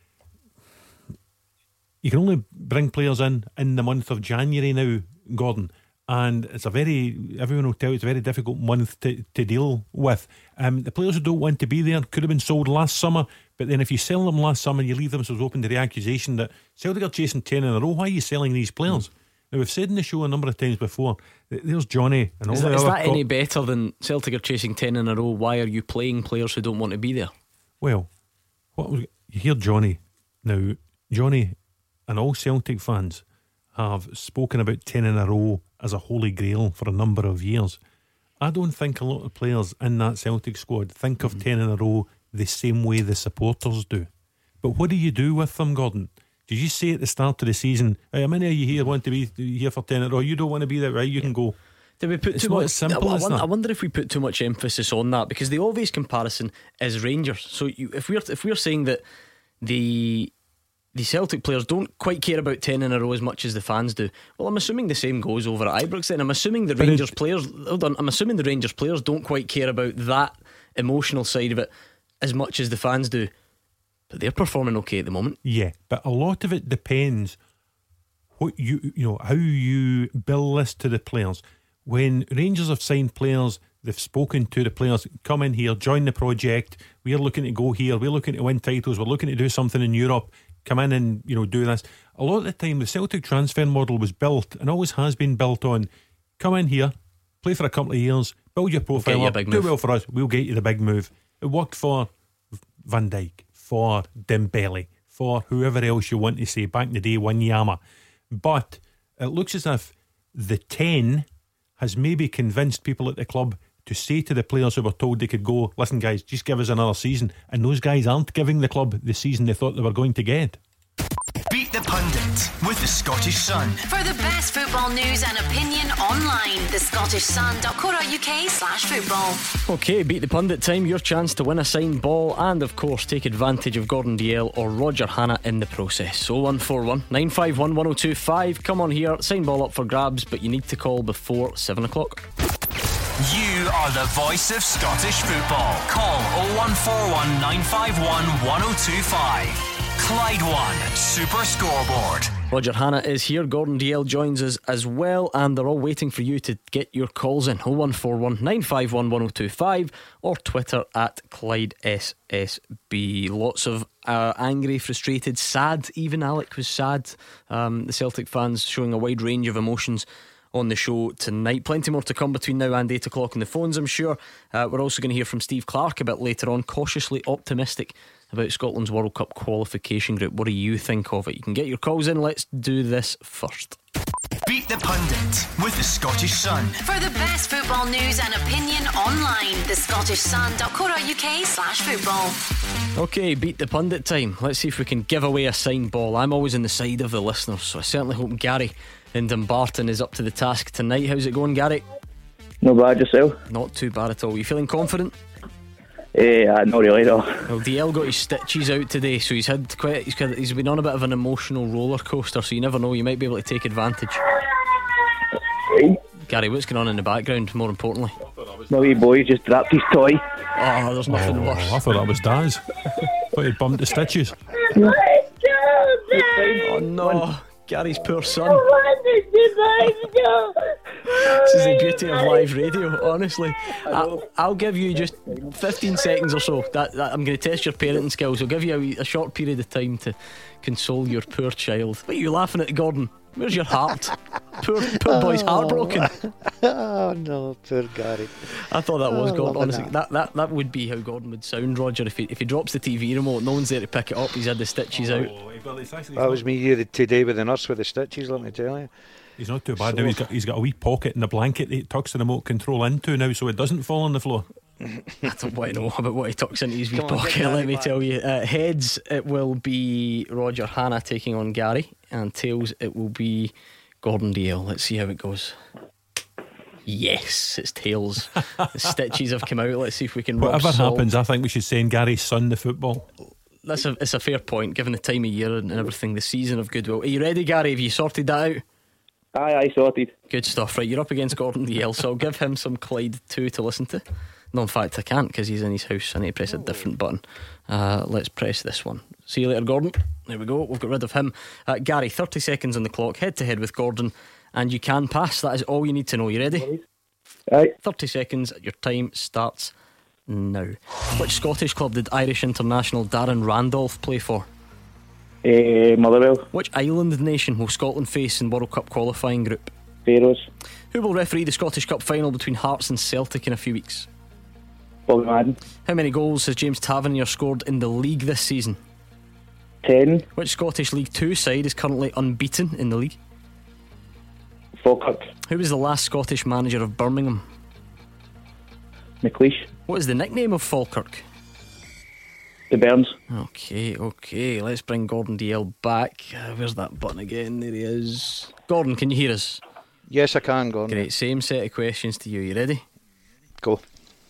you can only bring players in in the month of January now, Gordon. And it's a very, everyone will tell you, it's a very difficult month to, to deal with. Um, the players who don't want to be there could have been sold last summer, but then if you sell them last summer, you leave themselves open to the accusation that Celtic are chasing ten in a row. Why are you selling these players? Mm. Now, we've said in the show a number of times before, there's Johnny and all is the that, other is that co- any better than Celtic are chasing ten in a row? Why are you playing players who don't want to be there? Well, what was, you hear Johnny. Now, Johnny and all Celtic fans have spoken about ten in a row as a holy grail for a number of years. I don't think a lot of players in that Celtic squad think of mm-hmm. ten in a row the same way the supporters do. But what do you do with them, Gordon? Did you say at the start of the season, how many of you here want to be here for ten in a row? You don't want to be there, right? You yeah. can go. Did we put it's too not much? as simple I, I, as wonder, that. I wonder if we put too much emphasis on that, because the obvious comparison is Rangers. So you, if we're if we're saying that the the Celtic players don't quite care about ten in a row as much as the fans do, well, I'm assuming the same goes over at Ibrox. Then I'm assuming the but Rangers it, players. Hold on, I'm assuming the Rangers players don't quite care about that emotional side of it as much as the fans do. But they're performing okay at the moment. Yeah, but a lot of it depends what you you know how you bill this to the players. When Rangers have signed players, they've spoken to the players, come in here, join the project, we're looking to go here, we're looking to win titles, we're looking to do something in Europe, come in and, you know, do this. A lot of the time the Celtic transfer model was built, and always has been built on, come in here, play for a couple of years, build your profile up, do well for us, we'll get you the big move. It worked for Van Dijk, for Dembele, for whoever else you want to say. Back in the day, Wanyama. But it looks as if the ten has maybe convinced people at the club to say to the players who were told they could go, listen guys, just give us another season. And those guys aren't giving the club the season they thought they were going to get. Beat the Pundit with the Scottish Sun. For the best football news and opinion online, the Scottish Sun dot co dot uk slash football. Okay, Beat the Pundit time. Your chance to win a signed ball and, of course, take advantage of Gordon Dalziel or Roger Hannah in the process. oh one four one, nine five one, one oh two five. Come on here, sign ball up for grabs, but you need to call before seven o'clock. You are the voice of Scottish football. Call oh one four one, nine five one, one oh two five. Clyde One Super Scoreboard. Roger Hannah is here. Gordon Dalziel joins us as well, and they're all waiting for you to get your calls in. oh one four one, nine five one, one oh two five or Twitter at Clyde S S B. Lots of uh, angry, frustrated, sad. Even Alec was sad. Um, the Celtic fans showing a wide range of emotions on the show tonight. Plenty more to come between now and eight o'clock on the phones, I'm sure. Uh, we're also going to hear from Steve Clarke a bit later on, cautiously optimistic about Scotland's World Cup qualification group. What do you think of it? You can get your calls in. Let's do this first. Beat the Pundit with the Scottish Sun. For the best football news and opinion online, the Scottish Sun dot co dot uk slash football. Okay, Beat the Pundit time. Let's see if we can give away a signed ball. I'm always on the side of the listeners, so I certainly hope Gary in Dumbarton is up to the task tonight. How's it going, Gary? Not bad, yourself? Not too bad at all. You feeling confident? Eh, uh, not really, no. Well, D L got his stitches out today, so he's had quite. He's, got, he's been on a bit of an emotional roller coaster. So you never know, you might be able to take advantage. Hey. Gary, what's going on in the background? More importantly, my wee boy just dropped his toy. Oh, there's nothing oh, worse. I thought that was Daz. Thought he'd bumped the stitches. Oh no, Gary's poor son. This is the beauty of live radio, honestly. I'll, I'll give you just fifteen seconds or so. That, that I'm going to test your parenting skills. I'll give you a, a short period of time to console your poor child. What are you laughing at, Gordon? Where's your heart? Poor, poor boy's heartbroken. Oh no, poor Gary. I thought that was oh, Gordon. Honestly, that. that, that that would be how Gordon would sound, Roger. If he if he drops the T V remote, no one's there to pick it up. He's had the stitches oh, out. Well, that was me here today with the nurse with the stitches. Let me tell you. He's not too bad so now. He's got he's got a wee pocket in the blanket that he tucks the remote control into now, so it doesn't fall on the floor. I don't want to know about what he tucks into his wee Come on, pocket. on, Let me back. tell you. Uh, heads, it will be Roger Hannah taking on Gary, and tails, it will be Gordon Dalziel. Let's see how it goes. Yes, it's tails. The stitches have come out. Let's see if we can. Whatever rub salt. happens, I think we should send Gary's son the football. That's a it's a fair point, given the time of year and everything. The season of goodwill. Are you ready, Gary? Have you sorted that out? Aye, aye, sorted. Good stuff. Right, you're up against Gordon Dalziel, so I'll give him some Clyde two to listen to. No, in fact, I can't because he's in his house. I need to press a different button. Uh, let's press this one. See you later, Gordon. There we go. We've got rid of him. Uh, Gary, thirty seconds on the clock, head to head with Gordon, and you can pass. That is all you need to know. You ready? Aye. thirty seconds. Your time starts now. Which Scottish club did Irish international Darren Randolph play for? Eh, Motherwell. Which island nation will Scotland face in World Cup qualifying group? Faroes. Who will referee the Scottish Cup final between Hearts and Celtic in a few weeks? Bobby Madden. How many goals has James Tavernier scored in the league this season? Ten. Which Scottish League two side is currently unbeaten in the league? Falkirk. Who was the last Scottish manager of Birmingham? McLeish. What is the nickname of Falkirk? The Burns. Okay, okay, let's bring Gordon Dalziel back. Uh, where's that button again? There he is. Gordon, can you hear us? Yes, I can, Gordon. Great, same set of questions to you. You ready? Go.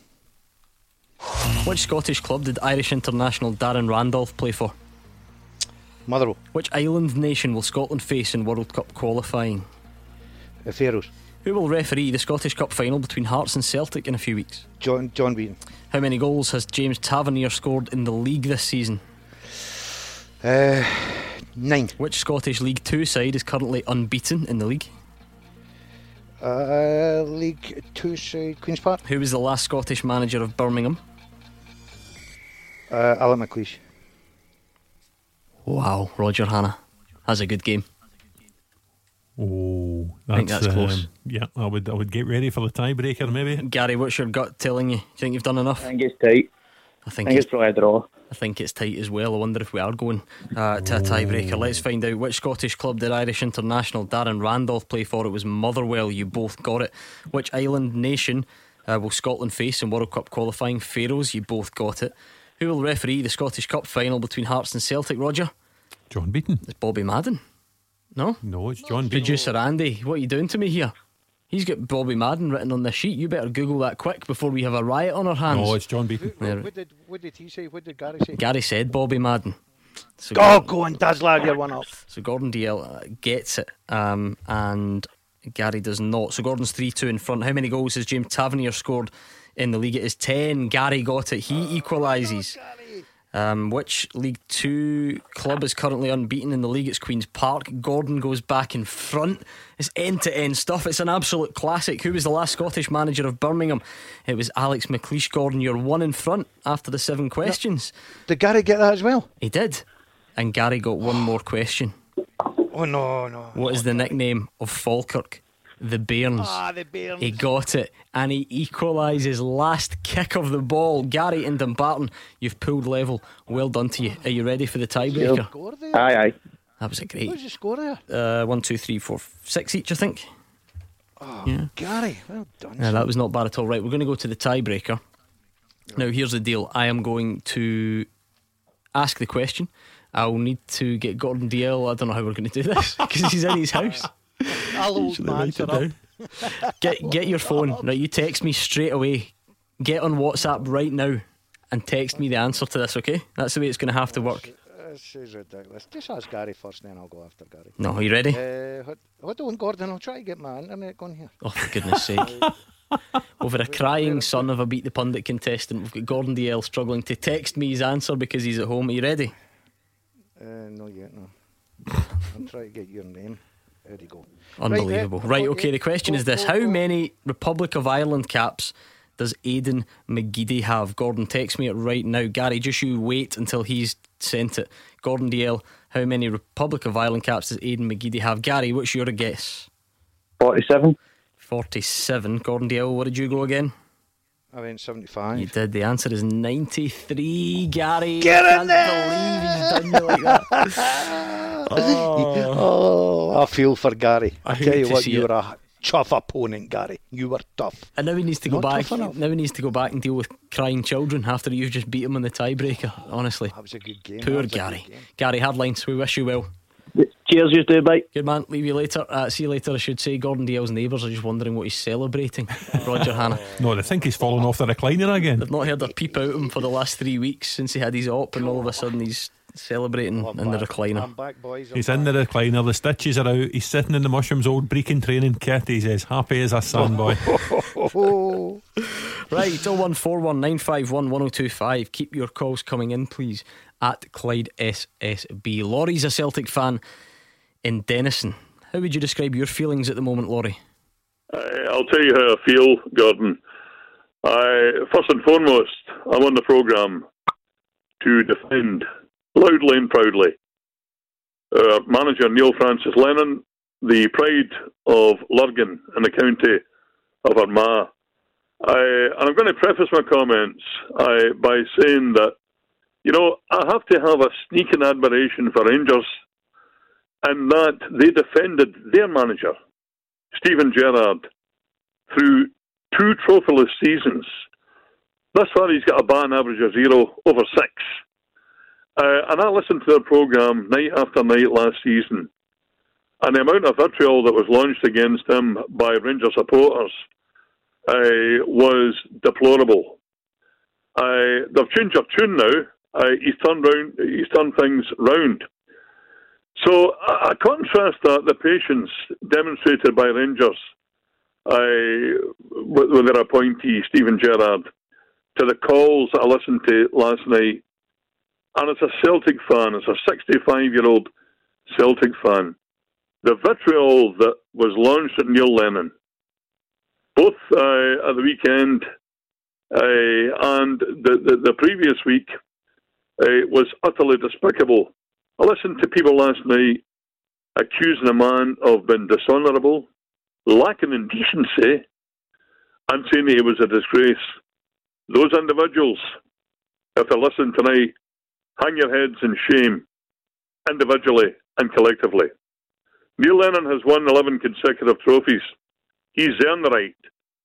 Which Scottish club did Irish international Darren Randolph play for? Motherwell. Which island nation will Scotland face in World Cup qualifying? The Faroes. Who will referee the Scottish Cup final between Hearts and Celtic in a few weeks? John John Beaton. How many goals has James Tavernier scored in the league this season? Uh, nine. Which Scottish League two side is currently unbeaten in the league? Uh, League two side, Queen's Park. Who was the last Scottish manager of Birmingham? Uh, Alan McLeish. Wow, Roger Hannah has a good game. Oh, that's, I think that's um, close. Yeah, I would I would get ready for the tiebreaker maybe. Gary, what's your gut telling you? Do you think you've done enough? I think it's tight. I think, I think it's, it's probably a draw. I think it's tight as well. I wonder if we are going uh, to a tiebreaker. Let's find out which Scottish club did Irish international Darren Randolph play for. It was Motherwell. You both got it. Which island nation uh, will Scotland face in World Cup qualifying? Faroes. You both got it. Who will referee the Scottish Cup final between Hearts and Celtic, Roger? John Beaton. It's Bobby Madden. No? No, it's John Beaton. Producer Andy, what are you doing to me here? He's got Bobby Madden written on the sheet. You better Google that quick before we have a riot on our hands. No, it's John Beaton. Who, what, did, what did he say? What did Gary say? Gary said Bobby Madden. So oh, Gordon, go on, Dazzler, you're one up. So Gordon D L uh, gets it, um, and Gary does not. So Gordon's three two in front. How many goals has James Tavernier scored in the league? It is ten. Gary got it. He equalises. Um, which League Two club is currently unbeaten in the league? It's Queen's Park. Gordon goes back in front. It's end-to-end stuff. It's an absolute classic. Who was the last Scottish manager of Birmingham? It was Alex McLeish. Gordon, you're one in front after the seven questions. No. Did Gary get that as well? He did. And Gary got one more question. Oh no, no. What is the nickname of Falkirk? The Bairns. Ah, the Bairns. He got it, and he equalises last kick of the ball. Gary and Dumbarton, you've pulled level. Well done to you. Are you ready for the tiebreaker? Aye, aye. That was a great. What was the score there? Uh, one, two, three, four, six each, I think. Oh, yeah. Gary, well done. Yeah, that was not bad at all. Right, we're going to go to the tiebreaker. Now, here's the deal. I am going to ask the question. I'll need to get Gordon D L. I don't know how we're going to do this because he's in his house. I'll old man up. Get get your phone. Right, you text me straight away. Get on WhatsApp right now and text me the answer to this, okay? That's the way it's going to have to work. This is ridiculous. Just ask Gary first, then I'll go after Gary. No, are you ready? Uh, hold, hold on, Gordon. I'll try to get my internet going here. Oh, for goodness sake. Over a crying son of a Beat the Pundit contestant, we've got Gordon D L struggling to text me his answer because he's at home. Are you ready? Uh, no yet, no. I'm trying to get your name. There you go. Unbelievable. Right, uh, right okay, the question is this. How many Republic of Ireland caps does Aidan McGeady have? Gordon, text me it right now. Gary, just you wait until he's sent it. Gordon D L, how many Republic of Ireland caps does Aidan McGeady have? Gary, what's your guess? forty-seven. forty-seven. Gordon D L, what did you go again? I went seventy-five. You did. The answer is ninety-three. Gary, get in I can't there! believe he's done you like that. oh. oh, I feel for Gary. I, I tell you what, you it. were a tough opponent, Gary. You were tough. And now he needs to go Not back. Now he needs to go back and deal with crying children after you've just beat him in the tiebreaker. Honestly, that was a good game. Poor Gary. Gary, hardlines. We wish you well. Cheers, you do, mate. Good man, leave you later. Uh, see you later, I should say. Gordon D L's neighbours are just wondering what he's celebrating. Roger Hannah. No, they think he's fallen off the recliner again. They've not heard a peep out of him for the last three weeks since he had his op, and all of a sudden he's celebrating oh, in back. the recliner. I'm back, boys. I'm he's back. in the recliner, the stitches are out. He's sitting in the Mushrooms old Brecon training kit. He's as happy as a sandboy. Right, oh one four one nine five one one oh two five. Keep your calls coming in, please, at Clyde S S B. Laurie's a Celtic fan in Denison. How would you describe your feelings at the moment, Laurie? Uh, I'll tell you how I feel, Gordon. I, first and foremost, I'm on the programme to defend loudly and proudly our manager Neil Francis Lennon, the pride of Lurgan in the county of Armagh. I, and I'm going to preface my comments I, by saying that, you know, I have to have a sneaking admiration for Rangers, and that they defended their manager, Stephen Gerrard, through two trophyless seasons. Thus far, he's got a batting average of zero over six. Uh, and I listened to their programme night after night last season, and the amount of vitriol that was launched against him by Rangers supporters uh, was deplorable. Uh, they've changed their tune now. Uh, he's turned round. He's turned things round. So I contrast that, the patience demonstrated by Rangers uh, with, with their appointee, Stephen Gerrard, to the calls that I listened to last night. And as a Celtic fan, as a sixty-five-year-old Celtic fan, the vitriol that was launched at Neil Lennon, both uh, at the weekend uh, and the, the, the previous week, uh, was utterly despicable. I listened to people last night accusing a man of being dishonourable, lacking in decency, and saying he was a disgrace. Those individuals if they're listening tonight, hang your heads in shame, individually and collectively. Neil Lennon has won eleven consecutive trophies. He's earned the right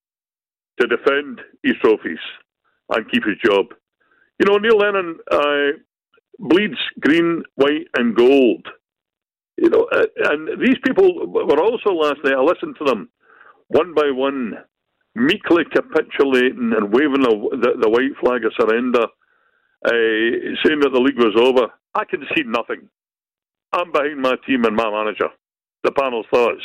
to defend his trophies and keep his job. You know, Neil Lennon uh, bleeds green, white and gold. You know, uh, and these people were also last night, I listened to them, one by one, meekly capitulating and waving the, the, the white flag of surrender, uh, saying that the league was over. I can see nothing. I'm behind my team and my manager. The panel's thoughts.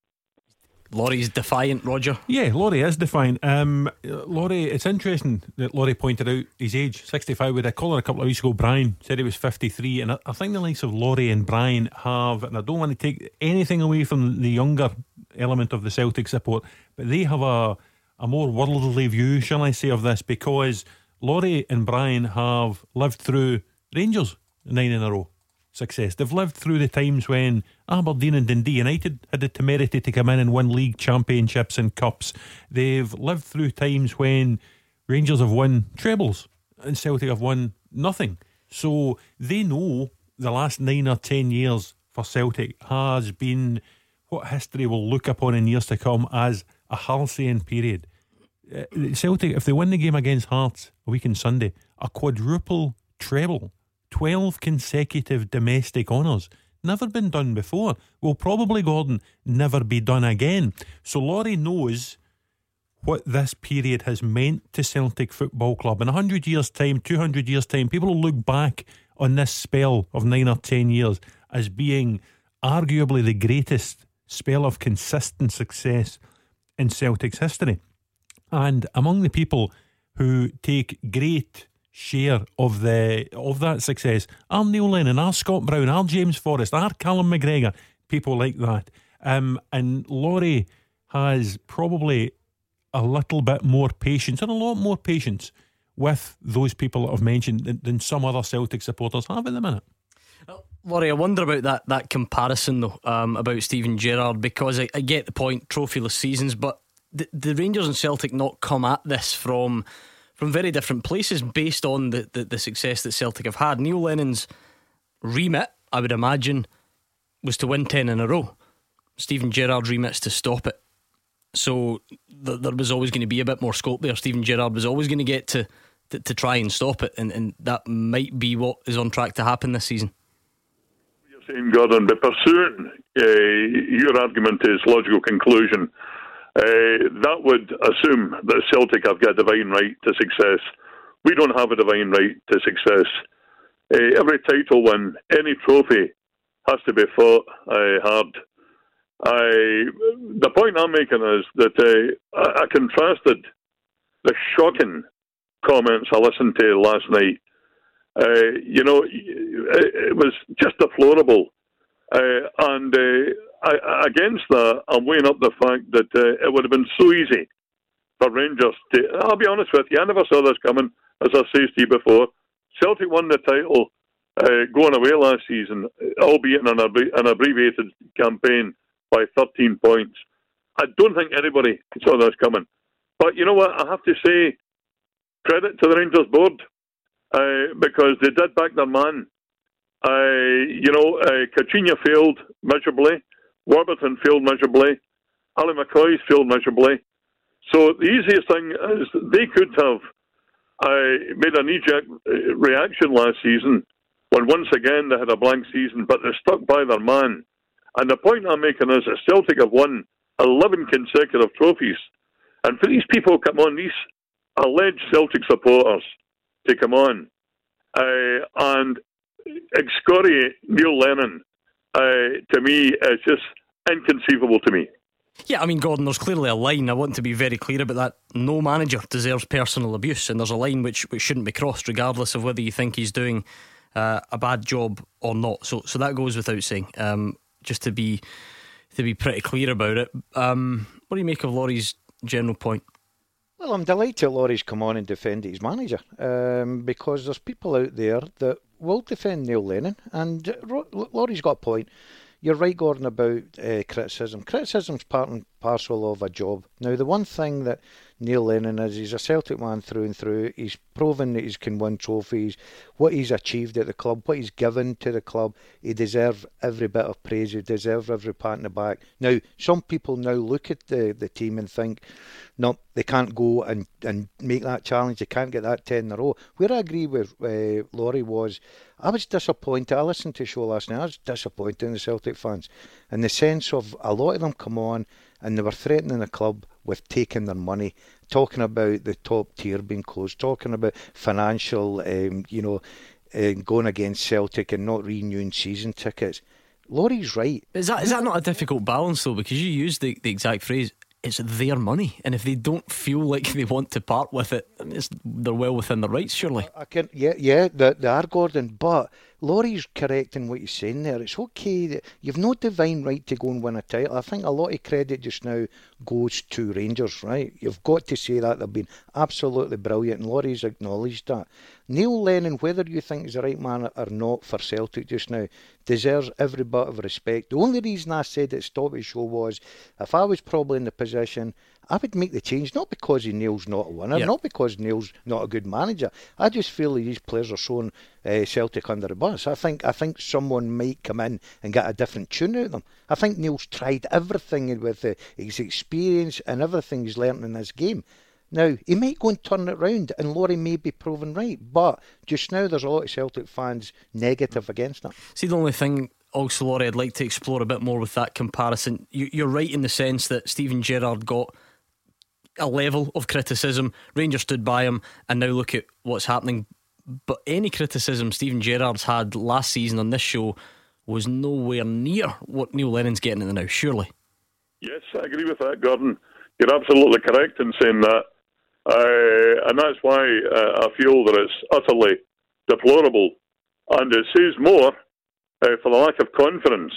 Laurie's defiant, Roger. Yeah, Laurie is defiant. Um, Laurie, it's interesting that Laurie pointed out his age, sixty-five. We had a caller a couple of weeks ago, Brian, said he was fifty-three. And I, I think the likes of Laurie and Brian have, and I don't want to take anything away from the younger element of the Celtic support, but they have a, a more worldly view, shall I say, of this, because Laurie and Brian have lived through Rangers nine in a row success. They've lived through the times when Aberdeen and Dundee United had the temerity to come in and win league championships and cups. They've lived through times when Rangers have won trebles and Celtic have won nothing. So they know the last nine or ten years for Celtic has been what history will look upon in years to come as a halcyon period. Uh, Celtic, if they win the game against Hearts a week on Sunday, a quadruple treble, twelve consecutive domestic honours, never been done before, will probably, Gordon, never be done again. So Laurie knows what this period has meant to Celtic Football Club. In a hundred years' time, two hundred years' time, people will look back on this spell of nine or ten years as being arguably the greatest spell of consistent success in Celtic's history. And among the people who take great share of the of that success are Neil Lennon, are Scott Brown, are James Forrest, are Callum McGregor, people like that. Um, and Laurie has probably a little bit more patience, and a lot more patience with those people that I've mentioned than, than some other Celtic supporters have at the minute. Laurie, I wonder about that that comparison though, um, about Steven Gerrard, because I, I get the point, trophyless seasons, but the, the Rangers and Celtic not come at this from from very different places based on the, the, the success that Celtic have had. Neil Lennon's remit, I would imagine, was to win ten in a row. Steven Gerrard's remit's to stop it. So th- there was always going to be a bit more scope there. Steven Gerrard was always going to get to, to, to try and stop it, and, and that might be what is on track to happen this season. You're saying, Gordon, but pursuing uh, your argument to its logical conclusion, Uh, that would assume that Celtic have got a divine right to success. We don't have a divine right to success. Uh, every title win, any trophy has to be fought uh, hard. I, the point I'm making is that uh, I, I contrasted the shocking comments I listened to last night. Uh, you know, it, it was just deplorable. Uh, and uh, I, against that, I'm weighing up the fact that uh, it would have been so easy for Rangers to... I'll be honest with you, I never saw this coming, as I said to you before. Celtic won the title uh, going away last season, albeit in an, abbre- an abbreviated campaign by thirteen points. I don't think anybody saw this coming. But you know what, I have to say, credit to the Rangers board, uh, because they did back their man. Uh, you know, uh, Coutinho failed miserably. Warburton failed miserably. Ali McCoy failed miserably. So the easiest thing is they could have uh, made a knee-jerk reaction last season when once again they had a blank season, but they stuck by their man. And the point I'm making is that Celtic have won eleven consecutive trophies. And for these people to come on, these alleged Celtic supporters to come on uh, and excoriate Neil Lennon, Uh, to me, it's just inconceivable to me. Yeah, I mean, Gordon, there's clearly a line. I want to be very clear about that. No manager deserves personal abuse, and there's a line which, which shouldn't be crossed, regardless of whether you think he's doing uh, a bad job or not. So, so that goes without saying. Um, just to be to be pretty clear about it. Um, what do you make of Laurie's general point? Well, I'm delighted Laurie's come on and defended his manager, um, because there's people out there that will defend Neil Lennon, and Laurie's got a point. You're right, Gordon, about uh, criticism. Criticism's part and parcel of a job. Now, the one thing that Neil Lennon is, he's a Celtic man through and through. He's proven that he can win trophies. What he's achieved at the club, what he's given to the club, he deserves every bit of praise. He deserves every pat in the back. Now, some people now look at the, the team and think, no, they can't go and, and make that challenge. They can't get that ten in a row. Where I agree with uh, Laurie was, I was disappointed. I listened to the show last night. I was disappointed in the Celtic fans in the sense of a lot of them come on and they were threatening the club with taking their money, talking about the top tier being closed, talking about financial, um, you know, uh, going against Celtic and not renewing season tickets. Laurie's right. Is that is that not a difficult balance though? Because you used the, the exact phrase, it's their money, and if they don't feel like they want to part with it, it's, they're well within their rights, surely. I can, yeah, yeah, they, they are, Gordon, but Laurie's correct in what he's saying there. It's okay that you've no divine right to go and win a title. I think a lot of credit just now goes to Rangers, right? You've got to say that they've been absolutely brilliant, and Laurie's acknowledged that. Neil Lennon, whether you think he's the right man or not for Celtic just now, deserves every bit of respect. The only reason I said at the start of the show was, if I was probably in the position, I would make the change, not because Neil's not a winner, yep. not because Neil's not a good manager. I just feel that these players are throwing uh, Celtic under the bus. I think I think someone might come in and get a different tune out of them. I think Neil's tried everything with uh, his experience and everything he's learnt in this game. Now, he might go and turn it round, and Laurie may be proven right, but just now there's a lot of Celtic fans negative against that. See, the only thing also, Laurie, I'd like to explore a bit more with that comparison. You, you're right in the sense that Steven Gerrard got a level of criticism, Rangers stood by him, and now look at what's happening. But any criticism Steven Gerrard's had last season on this show was nowhere near what Neil Lennon's getting at the now, surely. Yes, I agree with that, Gordon. You're absolutely correct in saying that. Uh, and that's why uh, I feel that it's utterly deplorable, and it says more uh, for the lack of confidence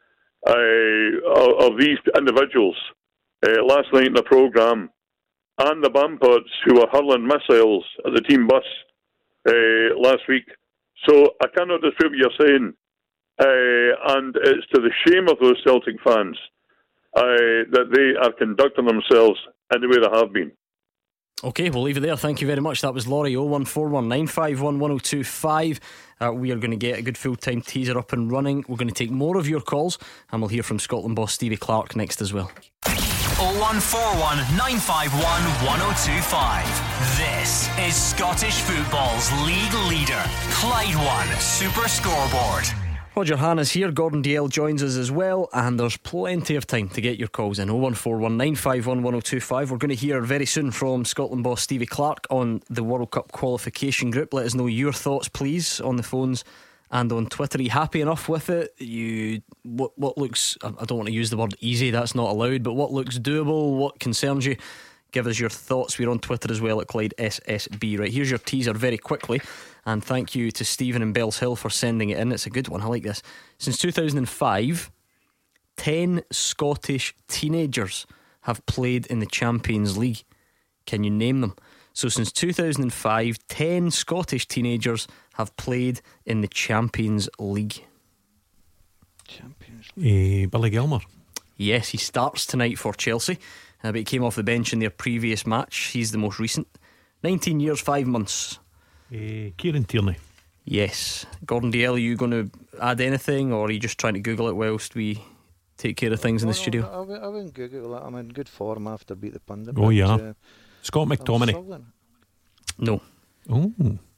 uh, of, of these individuals uh, last night in the programme, and the Bampots who were hurling missiles at the team bus uh, last week. So I cannot dispute what you're saying, uh, and it's to the shame of those Celtic fans uh, that they are conducting themselves in the way they have been. Okay, we'll leave it there. Thank you very much. That was Laurie. oh one four one nine five one one oh two five. uh, We are going to get a good full-time teaser up and running. We're going to take more of your calls, and we'll hear from Scotland boss Stevie Clarke next as well. oh one four one nine five one one oh two five. This is Scottish football's league leader, Clyde One Super Scoreboard. Roger Hannah's here, Gordon D L joins us as well, and there's plenty of time to get your calls in. oh one four one nine five one one oh two five. We're going to hear very soon from Scotland boss Stevie Clarke on the World Cup qualification group. Let us know your thoughts, please, on the phones and on Twitter. Are you happy enough with it? You what what looks, I don't want to use the word easy, that's not allowed, but what looks doable, what concerns you? Give us your thoughts. We're on Twitter as well at Clyde S S B. Right, here's your teaser very quickly, and thank you to Stephen in Bells Hill for sending it in. It's a good one, I like this. Since two thousand five, ten Scottish teenagers have played in the Champions League. Can you name them? So since two thousand five, ten Scottish teenagers have played in the Champions League. Champions League. Uh, Billy Gilmour. Yes, he starts tonight for Chelsea, uh, but he came off the bench in their previous match. He's the most recent. nineteen years, five months. Uh, Kieran Tierney. Yes. Gordon D L, are you going to add anything, or are you just trying to Google it whilst we take care of things in the no, studio? No, I, I wouldn't Google it. I'm in good form after beat the pundit. Oh, yeah. Uh, Scott McTominay. No. Oh.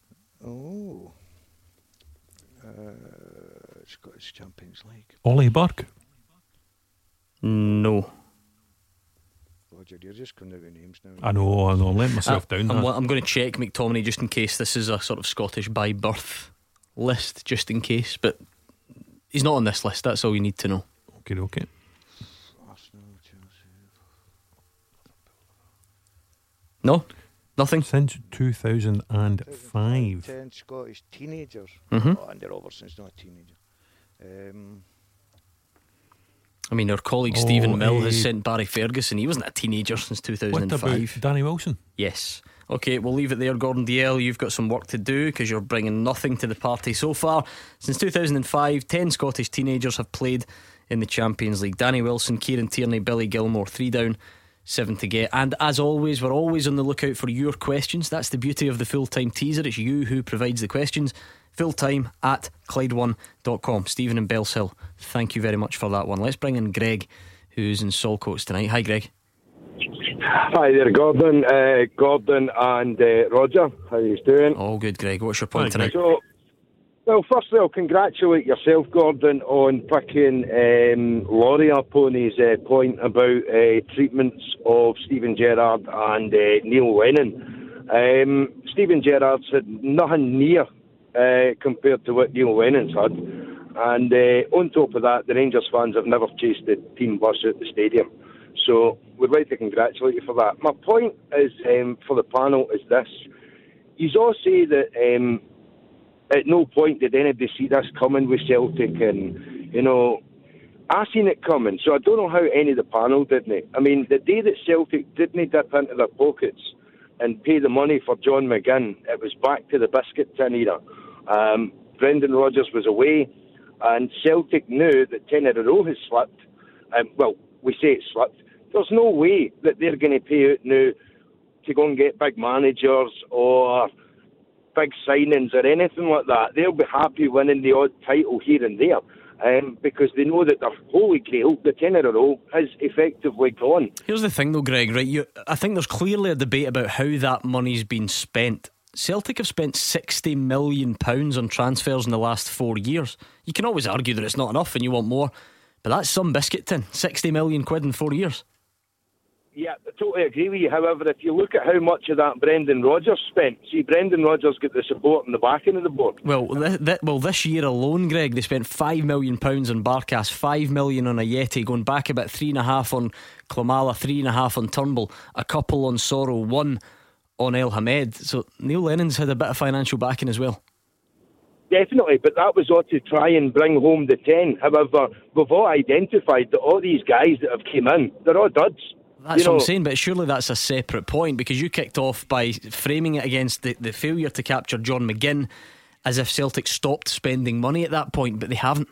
Oh. Uh, Scottish Champions League. Ollie Burke. No. Roger, you're just coming out with names now. I know, I know. I'm letting myself I, down. I'm, there. I'm going to check McTominay just in case this is a sort of Scottish by birth list, just in case. But he's not on this list. That's all you need to know. Okay, okay. No? Nothing? Since two thousand five. Ten Scottish teenagers. Mm-hmm. Oh, Andy Robertson's not a teenager. Um, I mean, our colleague oh, Stephen Mill uh, has sent Barry Ferguson. He wasn't a teenager since two thousand five. What about Danny Wilson? Yes. Okay, we'll leave it there, Gordon D L. You've got some work to do because you're bringing nothing to the party so far. Since two thousand five, ten Scottish teenagers have played in the Champions League. Danny Wilson, Kieran Tierney, Billy Gilmore, three down, seven to get. And as always, we're always on the lookout for your questions. That's the beauty of the full-time teaser. It's you who provides the questions. Fulltime at Clyde one dot com. Stephen in Bellshill, thank you very much for that one. Let's bring in Greg, who's in Saltcoats tonight. Hi, Greg. Hi there, Gordon. Uh, Gordon and uh, Roger. How are you doing? All good, Greg. What's your point Hi, tonight? So, well, firstly, I'll congratulate yourself, Gordon, on picking um, Laurie up on his uh, point about uh, treatments of Steven Gerrard and uh, Neil Lennon. Um, Steven Gerrard's had nothing near uh, compared to what Neil Lennon's had. And uh, on top of that, the Rangers fans have never chased the team bus out the stadium. So we'd like to congratulate you for that. My point is, um, for the panel, is this. You all say that um, at no point did anybody see this coming with Celtic, and, you know, I seen it coming, so I don't know how any of the panel didn't. I mean, the day that Celtic didn't dip into their pockets and pay the money for John McGinn, it was back to the biscuit tin era. Um, Brendan Rodgers was away, and Celtic knew that ten in a row has slipped. Um, well, we say it slipped. There's no way that they're going to pay out now to go and get big managers or big signings or anything like that. They'll be happy winning the odd title here and there, um, because they know that their holy grail, the ten in a row, has effectively gone. Here's the thing though, Greg, right? You, I think there's clearly a debate about how that money's been spent. Celtic have spent sixty million pounds on transfers in the last four years. You can always argue that it's not enough and you want more, but that's some biscuit tin. sixty million quid in four years. Yeah, I totally agree with you. However, if you look at how much of that Brendan Rodgers spent, see, Brendan Rodgers got the support and the backing of the board. Well, th- th- well, this year alone, Greg, they spent five million pounds on Barkas, five million on Ayeti, going back about three and a half on Klamala, three and a half on Turnbull, a couple on Sorrow, one on El Hamed. So Neil Lennon's had a bit of financial backing as well. Definitely, but that was all to try and bring home the ten. However, we've all identified that all these guys that have came in, they're all duds. That's you know, what I'm saying, but surely that's a separate point, because you kicked off by framing it against the, the failure to capture John McGinn as if Celtic stopped spending money at that point, but they haven't.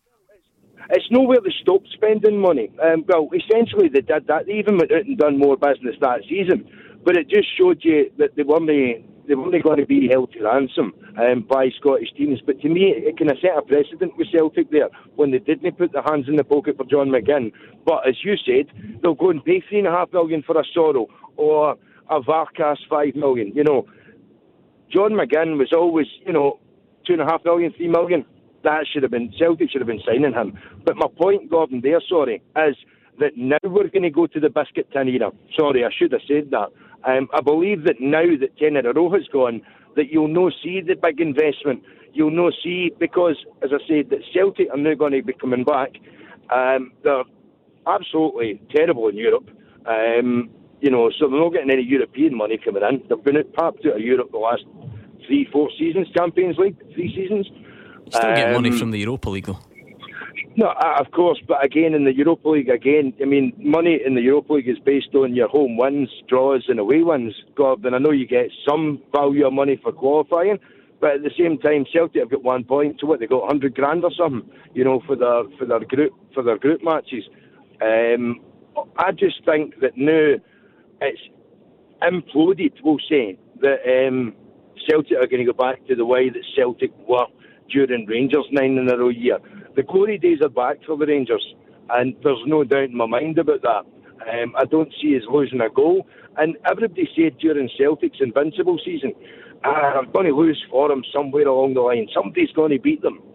It's nowhere they stopped spending money. Um, well, essentially they did that. They even went out and done more business that season, but it just showed you that they weren't they weren't going to be held to ransom um, by Scottish teams. But to me, it kind of set a precedent with Celtic there when they didn't put their hands in the pocket for John McGinn. But as you said, they'll go and pay three and a half million for a Sorrow or a Varkas five million. You know, John McGinn was always, you know, two and a half million, three million. That should have been Celtic should have been signing him. But my point, Gordon, there, sorry, is that now we're going to go to the biscuit tin era. Sorry, I should have said that. Um, I believe that now that ten in a row has gone, that you'll no see the big investment. You'll no see, because, as I said, that Celtic are now going to be coming back. Um, they're absolutely terrible in Europe. Um, you know, so they're not getting any European money coming in. They've been out, papped out of Europe the last three, four seasons, Champions League, three seasons. You still get um, money from the Europa League, though. No, of course, but again, in the Europa League, again, I mean, money in the Europa League is based on your home wins, draws and away wins, Gordon. I know you get some value of money for qualifying, but at the same time, Celtic have got one point, so what, they got one hundred grand or something, you know, for their, for their group for their group matches. Um, I just think that now it's imploded, we'll say, that um, Celtic are going to go back to the way that Celtic were during Rangers' nine in a row year. The glory days are back for the Rangers, and there's no doubt in my mind about that. Um, I don't see us losing a goal. And everybody said during Celtic's invincible season, ah, I'm going to lose for them somewhere along the line. Somebody's going to beat them.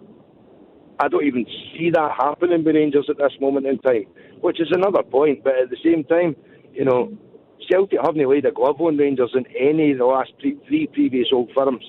I don't even see that happening with Rangers at this moment in time, which is another point. But at the same time, you know, Celtic haven't laid a glove on Rangers in any of the last three, three previous Old Firms.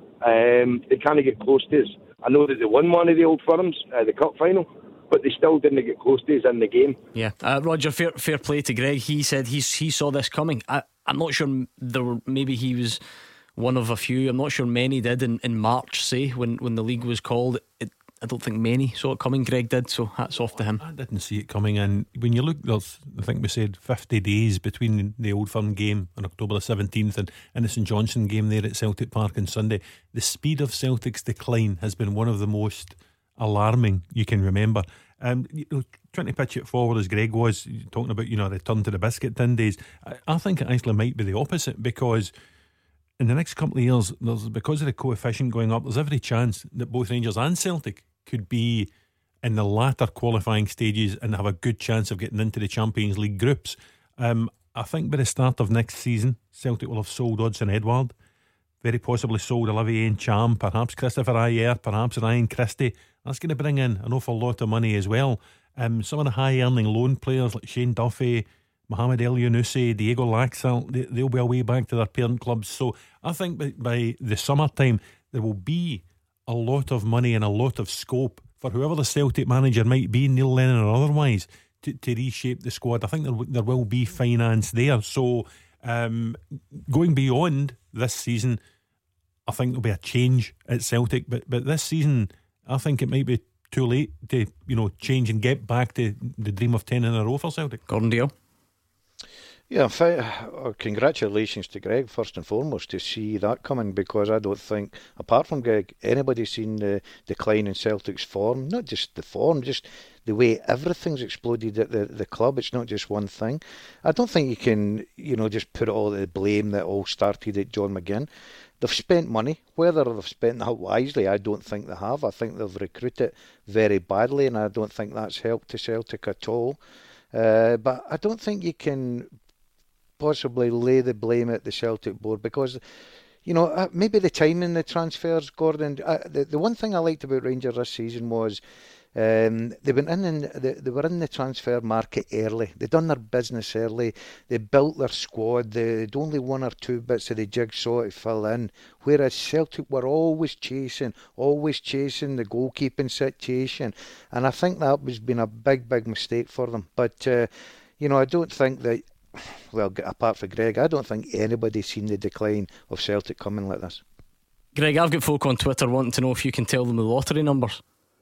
Um, they can't get close to us. I know that they won one of the Old Firms, uh, the cup final, but they still didn't get close to us in the game. Yeah, uh, Roger, fair, fair play to Greg. He said he's, he saw this coming. I, I'm not sure there were, maybe he was one of a few. I'm not sure many did in, in March, say, when, when the league was called. It, I don't think many saw it coming. Greg did, so hats off to him. I didn't see it coming. And when you look, there's, I think we said fifty days between the Old Firm game on October the seventeenth and, and the St Johnstone game there at Celtic Park on Sunday. The speed of Celtic's decline has been one of the most alarming you can remember. Um, you know, trying to pitch it forward as Greg was talking about, you know, return to the biscuit tin days. I, I think it actually might be the opposite, because in the next couple of years, there's, because of the coefficient going up, there's every chance that both Rangers and Celtic could be in the latter qualifying stages and have a good chance of getting into the Champions League groups. Um, I think by the start of next season, Celtic will have sold Odsonne Edouard, very possibly sold Olivier Ntcham, perhaps Christopher Ayer, perhaps Ryan Christie. That's going to bring in an awful lot of money as well. Um, some of the high earning loan players like Shane Duffy, Mohamed El Younousi, Diego Laxalt, they, they'll be away back to their parent clubs. So I think by, by the summertime there will be a lot of money and a lot of scope for whoever the Celtic manager might be, Neil Lennon or otherwise, to, to reshape the squad. I think there, there will be finance there. So um, going beyond this season, I think there'll be a change at Celtic. But but this season, I think it might be too late to, you know, change and get back to the dream of ten in a row for Celtic. Gordon Dale. Yeah, in fact, uh, congratulations to Greg first and foremost to see that coming, because I don't think, apart from Greg, anybody's seen the decline in Celtic's form. Not just the form, just the way everything's exploded at the, the club. It's not just one thing. I don't think you can, you know, just put all the blame that all started at John McGinn. They've spent money. Whether they've spent that wisely, I don't think they have. I think they've recruited very badly, and I don't think that's helped to Celtic at all. Uh, but I don't think you can possibly lay the blame at the Celtic board, because, you know, uh, maybe the timing, the transfers, Gordon. Uh, the, the one thing I liked about Rangers this season was um, they went in and they, they were in the transfer market early. They done their business early. They built their squad. They had only one or two bits of the jigsaw to fill in, whereas Celtic were always chasing, always chasing the goalkeeping situation, and I think that was been a big, big mistake for them. But uh, you know, I don't think that. Well, apart from Greg, I don't think anybody's seen the decline of Celtic coming like this. Greg, I've got folk on Twitter wanting to know if you can tell them the lottery numbers.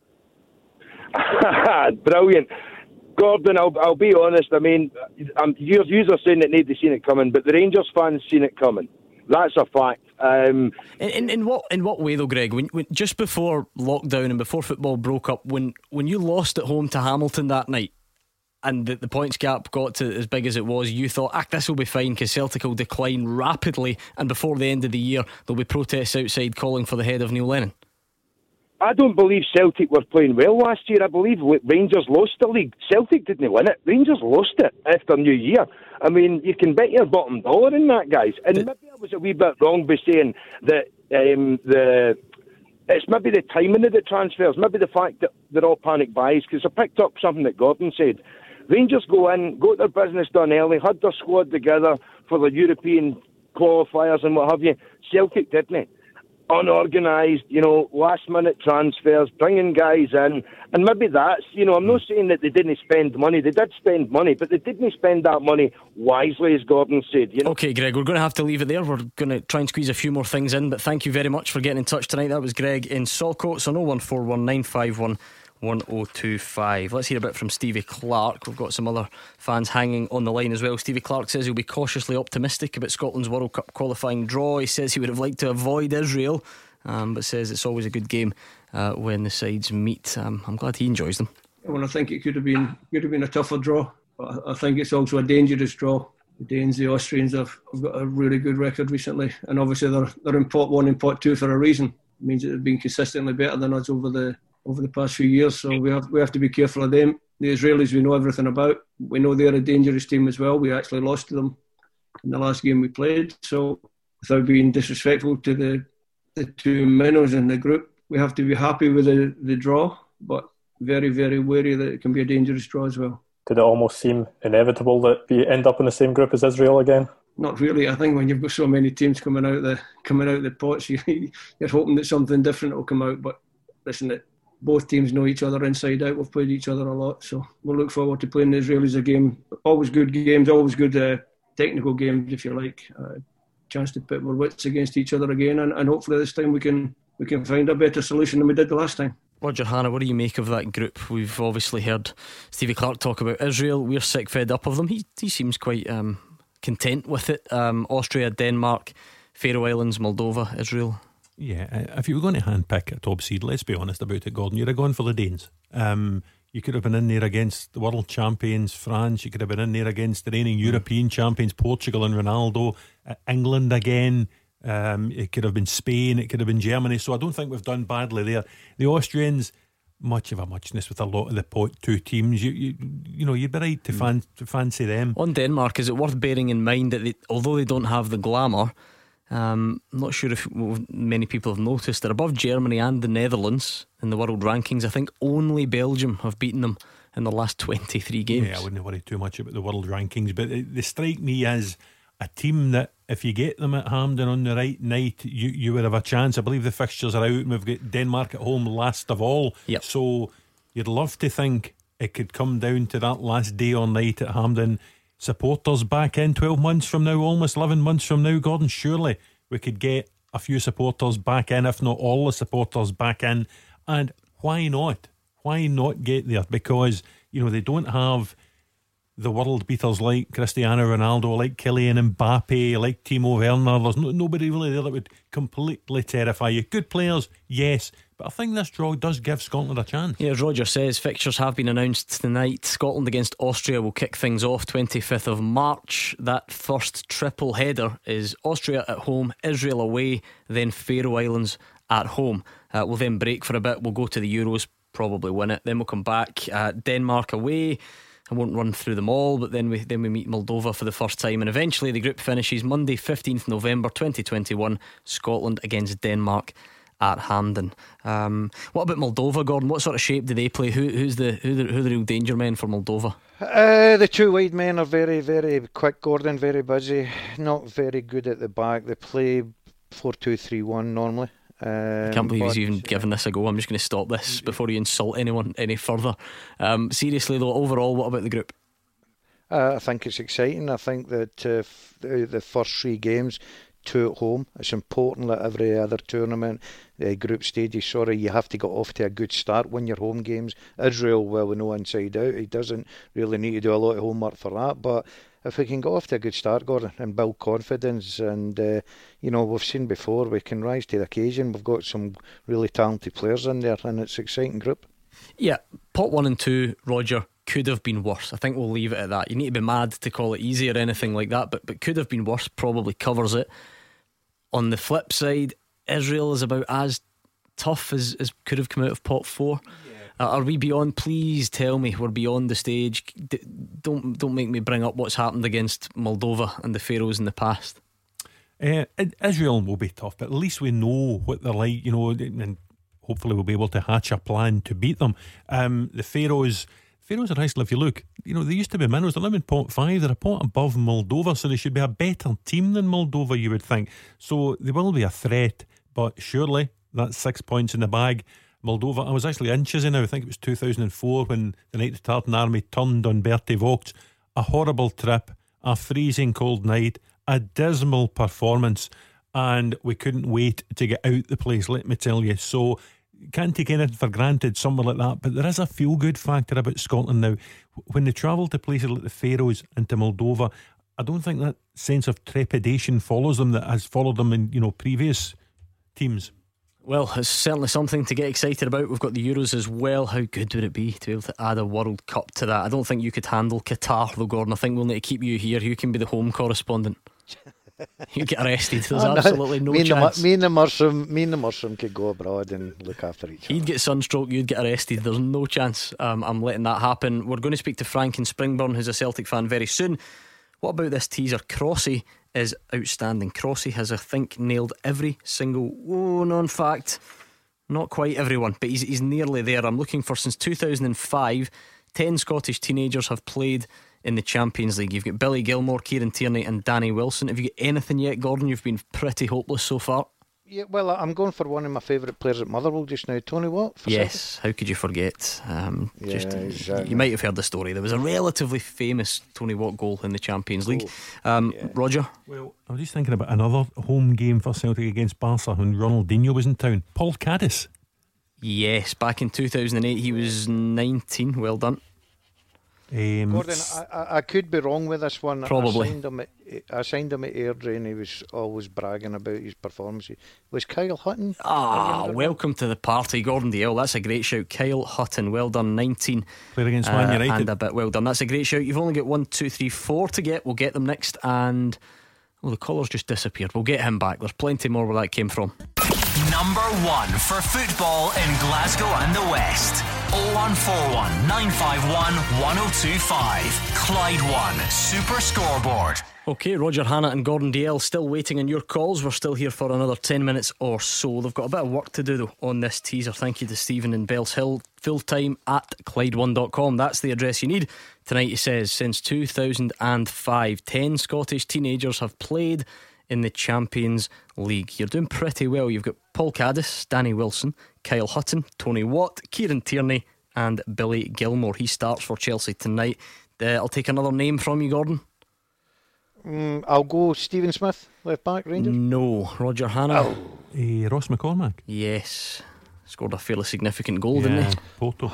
Brilliant. Gordon, I'll, I'll be honest, I mean, I'm, you are saying that nobody's seen it coming, but the Rangers fans seen it coming. That's a fact. Um, in, in, in what in what way though, Greg? When, when just before lockdown and before football broke up, when, when you lost at home to Hamilton that night, and the, the points gap got to as big as it was, you thought, ah, this will be fine because Celtic will decline rapidly, and before the end of the year there'll be protests outside calling for the head of Neil Lennon. I don't believe Celtic were playing well last year. I believe Rangers lost the league. Celtic didn't win it. Rangers lost it after New Year. I mean, you can bet your bottom dollar in that, guys. And the, maybe I was a wee bit wrong by saying that um, the it's maybe the timing of the transfers, maybe the fact that they're all panic buys, because I picked up something that Gordon said. Rangers go in, got their business done early, had their squad together for the European qualifiers and what have you. Celtic didn't. Unorganised, you know, last minute transfers, bringing guys in, and maybe that's, you know, I'm not saying that they didn't spend money. They did spend money, but they didn't spend that money wisely, as Gordon said, you know? Okay, Greg, we're going to have to leave it there. We're going to try and squeeze a few more things in, but thank you very much for getting in touch tonight. That was Greg in Saltcoats on oh one four one nine five one one oh two five. Let's hear a bit from Stevie Clark. We've got some other fans hanging on the line as well. Stevie Clark says he'll be cautiously optimistic about Scotland's World Cup qualifying draw. He says he would have liked to avoid Israel, um, but says it's always a good game uh, when the sides meet. um, I'm glad he enjoys them. Well, I think it could have been could have been a tougher draw, but I think it's also a dangerous draw. The Danes, the Austrians have, have got a really good record recently, and obviously they're they're in pot one and pot two for a reason. It means that they've been consistently better than us over the over the past few years, so we have we have to be careful of them. The Israelis we know everything about. We know they're a dangerous team as well. We actually lost to them in the last game we played. So without being disrespectful to the the two minnows in the group, we have to be happy with the, the draw, but very, very wary that it can be a dangerous draw as well. Did it almost seem inevitable that we end up in the same group as Israel again? Not really. I think when you've got so many teams coming out the coming out the pots, you, you're hoping that something different will come out. But listen, it both teams know each other inside out. We've played each other a lot, so we'll look forward to playing the Israelis a game. Always good games, always good uh, technical games, if you like. Uh, chance to put our wits against each other again, and, and hopefully this time we can we can find a better solution than we did the last time. Roger Hannah, what do you make of that group? We've obviously heard Stevie Clark talk about Israel. We're sick fed up of them. He he seems quite um, content with it. um, Austria, Denmark, Faroe Islands, Moldova, Israel. Yeah, if you were going to handpick a top seed, let's be honest about it, Gordon, you'd have gone for the Danes. Um, You could have been in there against the world champions France. You could have been in there against the reigning European champions Portugal and Ronaldo. uh, England again. Um, it could have been Spain. It could have been Germany. So I don't think we've done badly there. The Austrians, much of a muchness with a lot of the pot two teams. You you, you know, you'd be right to, fan, to fancy them. On Denmark, is it worth bearing in mind that they, although they don't have the glamour, um, I'm not sure if many people have noticed, they're above Germany and the Netherlands in the world rankings. I think only Belgium have beaten them in the last twenty-three games. Yeah, I wouldn't worry too much about the world rankings, but they, they strike me as a team that if you get them at Hampden on the right night, you, you would have a chance. I believe the fixtures are out and we've got Denmark at home last of all. Yep. So you'd love to think it could come down to that last day or night at Hampden. Supporters back in twelve months from now, almost eleven months from now, Gordon. Surely we could get a few supporters back in, if not all the supporters back in. And why not? Why not get there? Because, you know, they don't have the world beaters like Cristiano Ronaldo, like Kylian Mbappe, like Timo Werner. There's no, nobody really there that would completely terrify you. Good players, yes, but I think this draw does give Scotland a chance. Yeah, as Roger says, fixtures have been announced tonight. Scotland against Austria will kick things off twenty-fifth of March. That first triple header is Austria at home, Israel away, then Faroe Islands at home. Uh, we'll then break for a bit. We'll go to the Euros, probably win it. Then we'll come back. uh, Denmark away. I won't run through them all, but then we then we meet Moldova for the first time, and eventually the group finishes Monday fifteenth November twenty twenty-one, Scotland against Denmark at Hampden. Um, what about Moldova, Gordon? What sort of shape do they play? Who, who's the who the, who are the real danger men for Moldova? Uh, the two wide men are very, very quick, Gordon, very busy, not very good at the back. They play four two three one normally. Um, I can't believe but, he's even given this a go. I'm just going to stop this before you insult anyone any further. Um, seriously though, overall, what about the group? Uh, I think it's exciting. I think that uh, f- the, the first three games, two at home. It's important that every other tournament, uh, group stages, sorry, you have to get off to a good start when your home games. Israel, well, we know inside out, he doesn't really need to do a lot of homework for that, but if we can get off to a good start, Gordon, and build confidence, and uh, you know, we've seen before, we can rise to the occasion. We've got some really talented players in there, and it's an exciting group. Yeah, pot one and two, Roger, could have been worse. I think we'll leave it at that. You need to be mad to call it easy or anything like that, but, but could have been worse probably covers it. On the flip side, Israel is about as tough as, as could have come out of pot four. Uh, are we beyond? Please tell me we're beyond the stage. D- don't don't make me bring up what's happened against Moldova and the Faroes in the past. Uh, Israel will be tough, but at least we know what they're like, you know, and hopefully we'll be able to hatch a plan to beat them. Um, the Faroes, Faroes are actually, if you look, you know, they used to be minnows. They're now in pot five. They're a pot above Moldova, so they should be a better team than Moldova, you would think. So they will be a threat, but surely that's six points in the bag. Moldova, I was actually in Chisinau, I think it was two thousand four, when the night the Tartan Army turned on Bertie Vogts. A horrible trip, a freezing cold night, a dismal performance, and we couldn't wait to get out the place, let me tell you. So can't take anything for granted somewhere like that, but there is a feel good factor about Scotland now. When they travel to places like the Faroes and to Moldova, I don't think that sense of trepidation follows them that has followed them in, you know, previous teams. Well, it's certainly something to get excited about. We've got the Euros as well. How good would it be to be able to add a World Cup to that? I don't think you could handle Qatar though, Gordon. I think we'll need to keep you here. You can be the home correspondent. You get arrested. There's oh, absolutely no, me chance. The, me and the Mursum, me and the Mursum could go abroad and look after each other. He'd get sunstroke, you'd get arrested. There's no chance um, I'm letting that happen. We're going to speak to Frank in Springburn, who's a Celtic fan, very soon. What about this teaser? Crossy is outstanding. Crossy has, I think, nailed every single, oh no, in fact, not quite everyone, but he's, he's nearly there. I'm looking for, since two thousand five, ten Scottish teenagers have played in the Champions League. You've got Billy Gilmore, Kieran Tierney and Danny Wilson. Have you got anything yet, Gordon? You've been pretty hopeless so far. Yeah, well, I'm going for one of my favourite players at Motherwell just now, Tony Watt. Yes, Celtic. How could you forget? Um, yeah, just, exactly. You might have heard the story. There was a relatively famous Tony Watt goal in the Champions League. um, yeah. Roger? Well, I was just thinking about another home game for Celtic against Barca when Ronaldinho was in town. Paul Caddis. Yes, back in two thousand eight he was nineteen. Well done. Um, Gordon, I, I, I could be wrong with this one. Probably. I signed him at, I signed him at Airdrie and he was always bragging about his performance. Was Kyle Hutton? Ah, welcome to the party, Gordon Dalziel. That's a great shout. Kyle Hutton, well done. nineteen Played against Man United. And a bit, well done. That's a great shout. You've only got one, two, three, four to get. We'll get them next. And well, the caller's just disappeared. We'll get him back. There's plenty more where that came from. Number one for football in Glasgow and the West. oh one four one, nine five one, one oh two five. Clyde One Super Scoreboard. Okay, Roger Hannah and Gordon Dalziel still waiting on your calls. We're still here for another ten minutes or so. They've got a bit of work to do though on this teaser. Thank you to Stephen in Bells Hill. Full time at Clyde one dot com. That's the address you need. Tonight he says since two thousand five, ten Scottish teenagers have played in the Champions League. You're doing pretty well. You've got Paul Caddis, Danny Wilson, Kyle Hutton, Tony Watt, Kieran Tierney and Billy Gilmore. He starts for Chelsea tonight. uh, I'll take another name from you, Gordon. Mm, I'll go Stephen Smith, left back, Rangers. No. Roger Hannah. Oh. Uh, Ross McCormack. Yes. Scored a fairly significant goal, yeah, didn't he? Porto.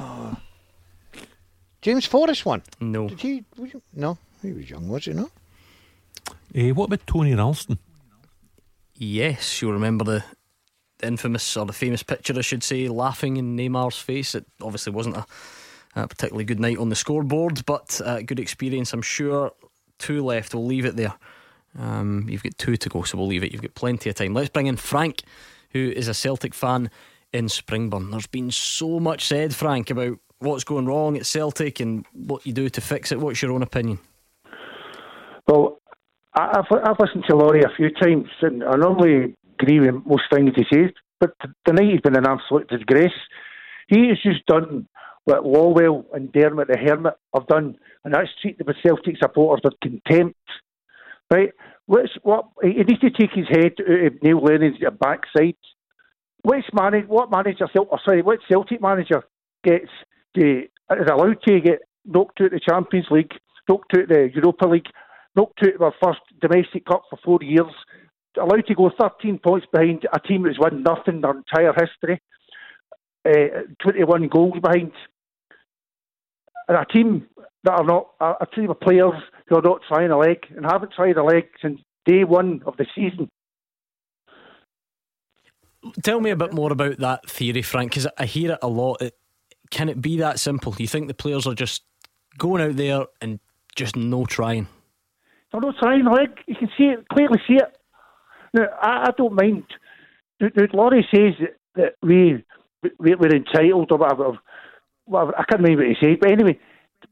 James Forrest won. No. Did he? Was he? No, he was young, was he not? Uh, what about Tony Ralston? Yes, you'll remember the, the infamous or the famous picture, I should say, laughing in Neymar's face. It obviously wasn't a, a particularly good night on the scoreboard, but a good experience, I'm sure. Two left, we'll leave it there. Um, you've got two to go, so we'll leave it. You've got plenty of time. Let's bring in Frank, who is a Celtic fan in Springburn. There's been so much said, Frank, about what's going wrong at Celtic and what you do to fix it. What's your own opinion? Well, I've, I've listened to Laurie a few times and I normally agree with most things he says, but tonight he's been an absolute disgrace. He has just done what Lawwell and Dermot the Hermit have done, and that's treated the Celtic supporters with contempt. Right? What's, what, he needs to take his head out of Neil Lennon's backside. Which manage, what manager, or sorry, what Celtic manager gets the, is allowed to get knocked out of the Champions League, knocked out of the Europa League, knocked out of our first domestic cup for four years, allowed to go thirteen points behind a team that's won nothing in their entire history, uh, twenty-one goals behind, and a team that are not, a, a team of players who are not trying a leg and haven't tried a leg since day one of the season. Tell me a bit more about that theory, Frank, because I hear it a lot. It, can it be that simple? You think the players are just going out there and just no trying? They're not trying a leg. You can see it, clearly see it. Now, I, I don't mind. Laurie says that, that we, we, we're entitled or whatever, whatever. I can't remember what he said, but anyway,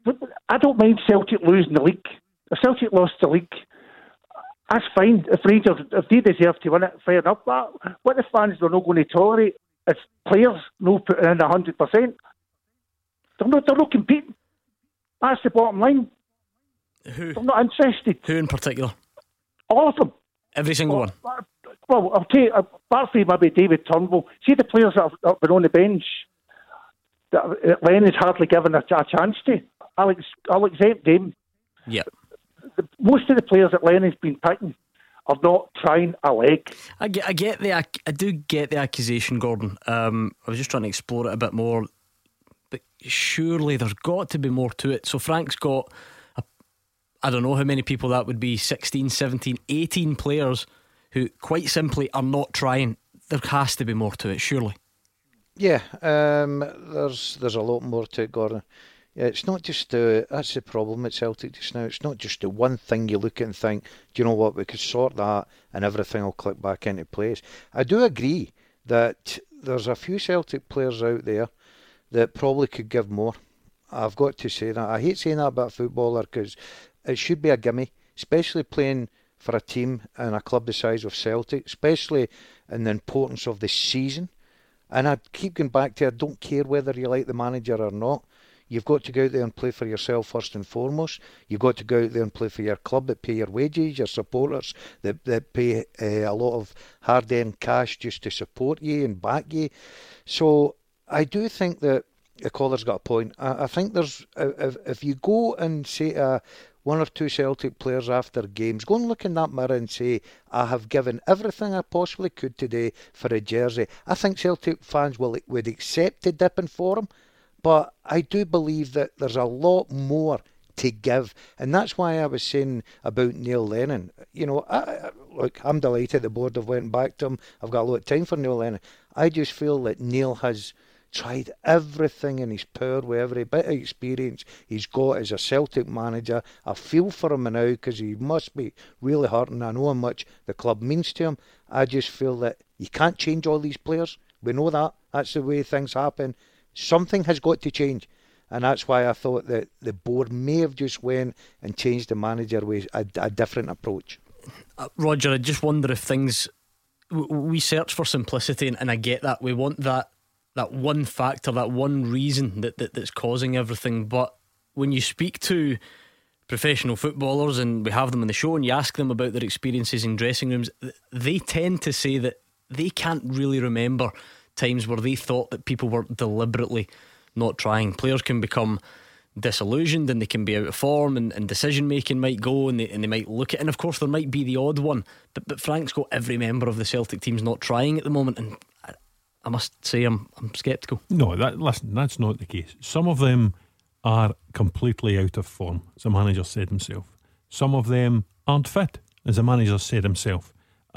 I don't mind Celtic losing the league. If Celtic lost the league, that's fine. If Rangers, if they deserve to win it, fair enough. But what the fans are not going to tolerate is players no putting in one hundred percent. They're not, they're not competing. That's the bottom line. Who? They're not interested. Who in particular? All of them. Every single well, one? Well, I'll tell you, apart from maybe David Turnbull, see the players that have, that have been on the bench that, that Lennon's hardly given a, a chance to. I'll, ex, I'll exempt them. Yeah. The, most of the players that Lennon's been picking are not trying a leg. I get, I get the, I do get the accusation, Gordon. Um, I was just trying to explore it a bit more, but surely there's got to be more to it. So Frank's got, a, I don't know how many people that would be, sixteen, seventeen, eighteen players who quite simply are not trying. There has to be more to it, surely. Yeah, um, there's there's a lot more to it, Gordon. Yeah, it's not just the, that's the problem at Celtic just now. It's not just the one thing you look at and think, do you know what, we could sort that and everything will click back into place. I do agree that there's a few Celtic players out there that probably could give more. I've got to say that. I hate saying that about a footballer because it should be a gimme, especially playing for a team and a club the size of Celtic, especially in the importance of the season. And I keep going back to, I don't care whether you like the manager or not. You've got to go out there and play for yourself first and foremost. You've got to go out there and play for your club that pay your wages, your supporters that, that pay uh, a lot of hard-earned cash just to support you and back you. So I do think that the caller's got a point. I, I think there's, if, if you go and say uh, one or two Celtic players after games, go and look in that mirror and say, I have given everything I possibly could today for a jersey. I think Celtic fans will would accept the dipping for them. but I do believe that there's a lot more to give, and that's why I was saying about Neil Lennon. You know, I, I, look, I'm delighted the board have went back to him. I've got a lot of time for Neil Lennon. I just feel that Neil has tried everything in his power with every bit of experience he's got as a Celtic manager. I feel for him now because he must be really hurting. I know how much the club means to him. I just feel that you can't change all these players. We know that. That's the way things happen. Something has got to change. And that's why I thought that the board may have just went and changed the manager with a, a different approach. Uh, Roger, I just wonder if things... We search for simplicity, and, and I get that. We want that that one factor, that one reason that, that that's causing everything. But when you speak to professional footballers, and we have them on the show, and you ask them about their experiences in dressing rooms, they tend to say that they can't really remember times where they thought that people were deliberately not trying. Players can become disillusioned and they can be out of form, and, and decision making might go, and they, and they might look at it, and of course there might be the odd one, but, but Frank's got every member of the Celtic team's not trying at the moment, and I, I must say I'm, I'm sceptical. No, that, listen, that's not the case. Some of them are completely out of form, as the manager said himself. Some of them aren't fit, as the manager said himself,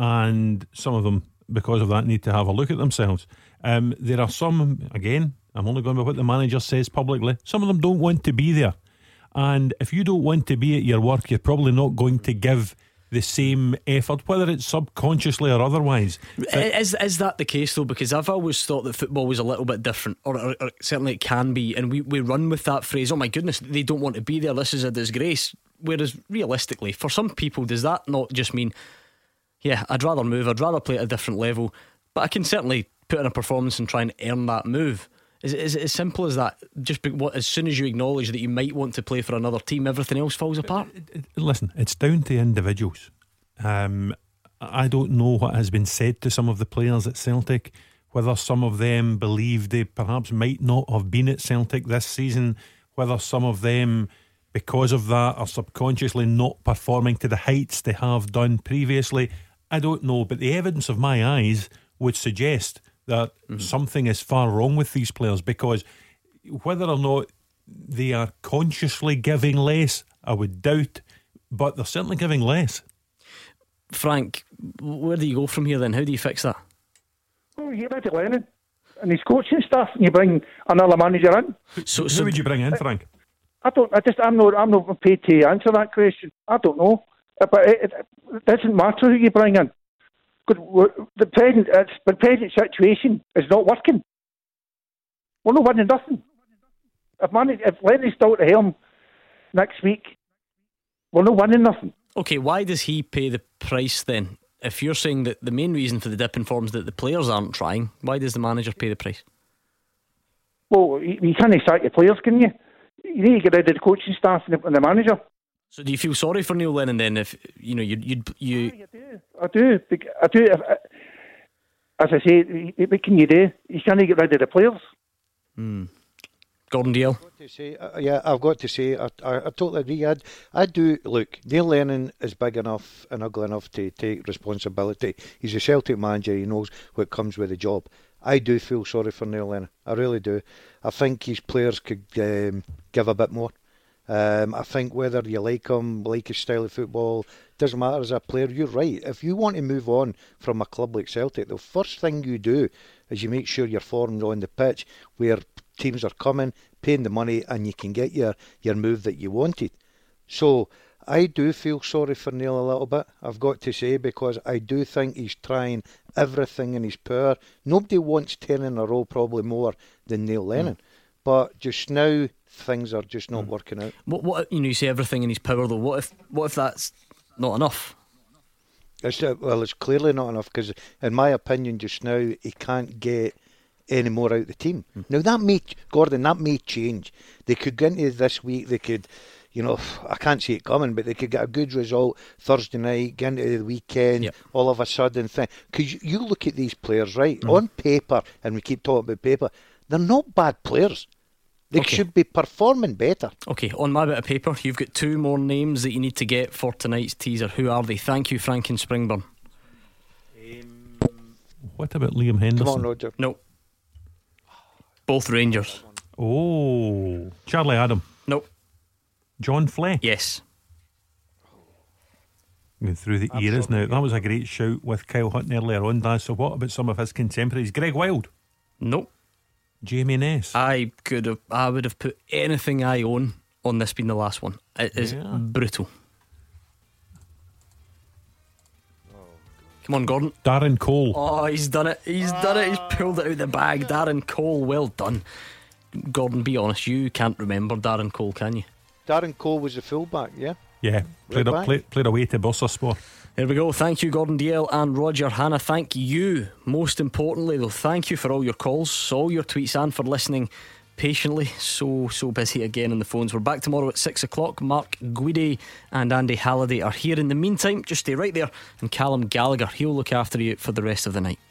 and some of them, because of that, need to have a look at themselves. Um, there are some, again, I'm only going by what the manager says publicly, some of them don't want to be there. And if you don't want to be at your work, you're probably not going to give the same effort, whether it's subconsciously or otherwise. Is, is that the case though? Because I've always thought that football was a little bit different, or, or, or certainly it can be, and we, we run with that phrase, oh my goodness, they don't want to be there, this is a disgrace. Whereas realistically, for some people, does that not just mean, yeah, I'd rather move, I'd rather play at a different level, but I can certainly put in a performance and try and earn that move? Is it, is it as simple as that? Just be, what, as soon as you acknowledge that you might want to play for another team, everything else falls apart? Listen, it's down to individuals. um, I don't know what has been said to some of the players at Celtic, whether some of them believe they perhaps might not have been at Celtic this season, whether some of them, because of that, are subconsciously not performing to the heights they have done previously. I don't know, but the evidence of my eyes would suggest that mm-hmm. something is far wrong with these players, because whether or not they are consciously giving less, I would doubt, but they're certainly giving less. Frank, where do you go from here then? How do you fix that? Oh, you get rid of Lennon and his coaching staff, and you bring another manager in. So, so who would you bring in, Frank? I don't. I just. I'm not. I'm not paid to answer that question. I don't know, but it, it, it doesn't matter who you bring in. The present, it's, the present situation is not working. We're not winning nothing. If, man, if Lenny's still at the helm next week, we're not winning nothing. Okay, why does he pay the price then? If you're saying that the main reason for the dip in form is that the players aren't trying, why does the manager pay the price? Well, you, you can't sack your players, can you? You need to get rid of the coaching staff and the, and the manager. So do you feel sorry for Neil Lennon then? If you know you'd, you'd you. Yeah, I do. I do. I do. As I say, what can you do? You can't get rid of the players. Hmm. Gordon Dalziel. I've got to say, uh, yeah, I've got to say, I, I, I totally agree. I, I do. Look, Neil Lennon is big enough and ugly enough to take responsibility. He's a Celtic manager. He knows what comes with the job. I do feel sorry for Neil Lennon. I really do. I think his players could um, give a bit more. Um, I think whether you like him, like his style of football, doesn't matter as a player. You're right. If you want to move on from a club like Celtic, the first thing you do is you make sure you're formed on the pitch where teams are coming, paying the money, and you can get your, your move that you wanted. So I do feel sorry for Neil a little bit, I've got to say, because I do think he's trying everything in his power. Nobody wants ten in a row probably more than Neil Lennon. Mm. But just now things are just not mm. working out. What, what you know, you say everything in his power though. What if what if that's not enough? It's, uh, well, it's clearly not enough, because in my opinion just now he can't get any more out of the team. Mm. Now that may, Gordon, that may change. They could go into this week, they could, you know, I can't see it coming, but they could get a good result Thursday night, get into the weekend, yep. all of a sudden thing. Because you, you look at these players, right, mm. on paper, and we keep talking about paper, they're not bad players. They okay. should be performing better. Okay, on my bit of paper, you've got two more names that you need to get for tonight's teaser. Who are they? Thank you, Frank in Springburn. Um, what about Liam Henderson? Come on, Roger. No. Both Rangers. Oh, Charlie Adam. Nope. John Flay. Yes. Going through the Absolutely. eras now. That was a great shout with Kyle Hutton earlier on, Daz. So what about some of his contemporaries? Greg Wild. Nope. Jamie Ness. I could have. I would have put anything I own on this being the last one. It is yeah. brutal. Come on, Gordon. Darren Cole. Oh, he's done it. He's ah. done it. He's pulled it out of the bag. Darren Cole, well done. Gordon, be honest, you can't remember Darren Cole, can you? Darren Cole was the fullback, yeah? Yeah, played, right a, play, played away to Bursaspor. There we go. Thank you, Gordon D L and Roger Hannah. Thank you, most importantly though, thank you for all your calls, all your tweets, and for listening patiently. So, so busy again on the phones. We're back tomorrow at six o'clock. Mark Guidi and Andy Halliday are here. In the meantime, just stay right there, and Callum Gallagher, he'll look after you for the rest of the night.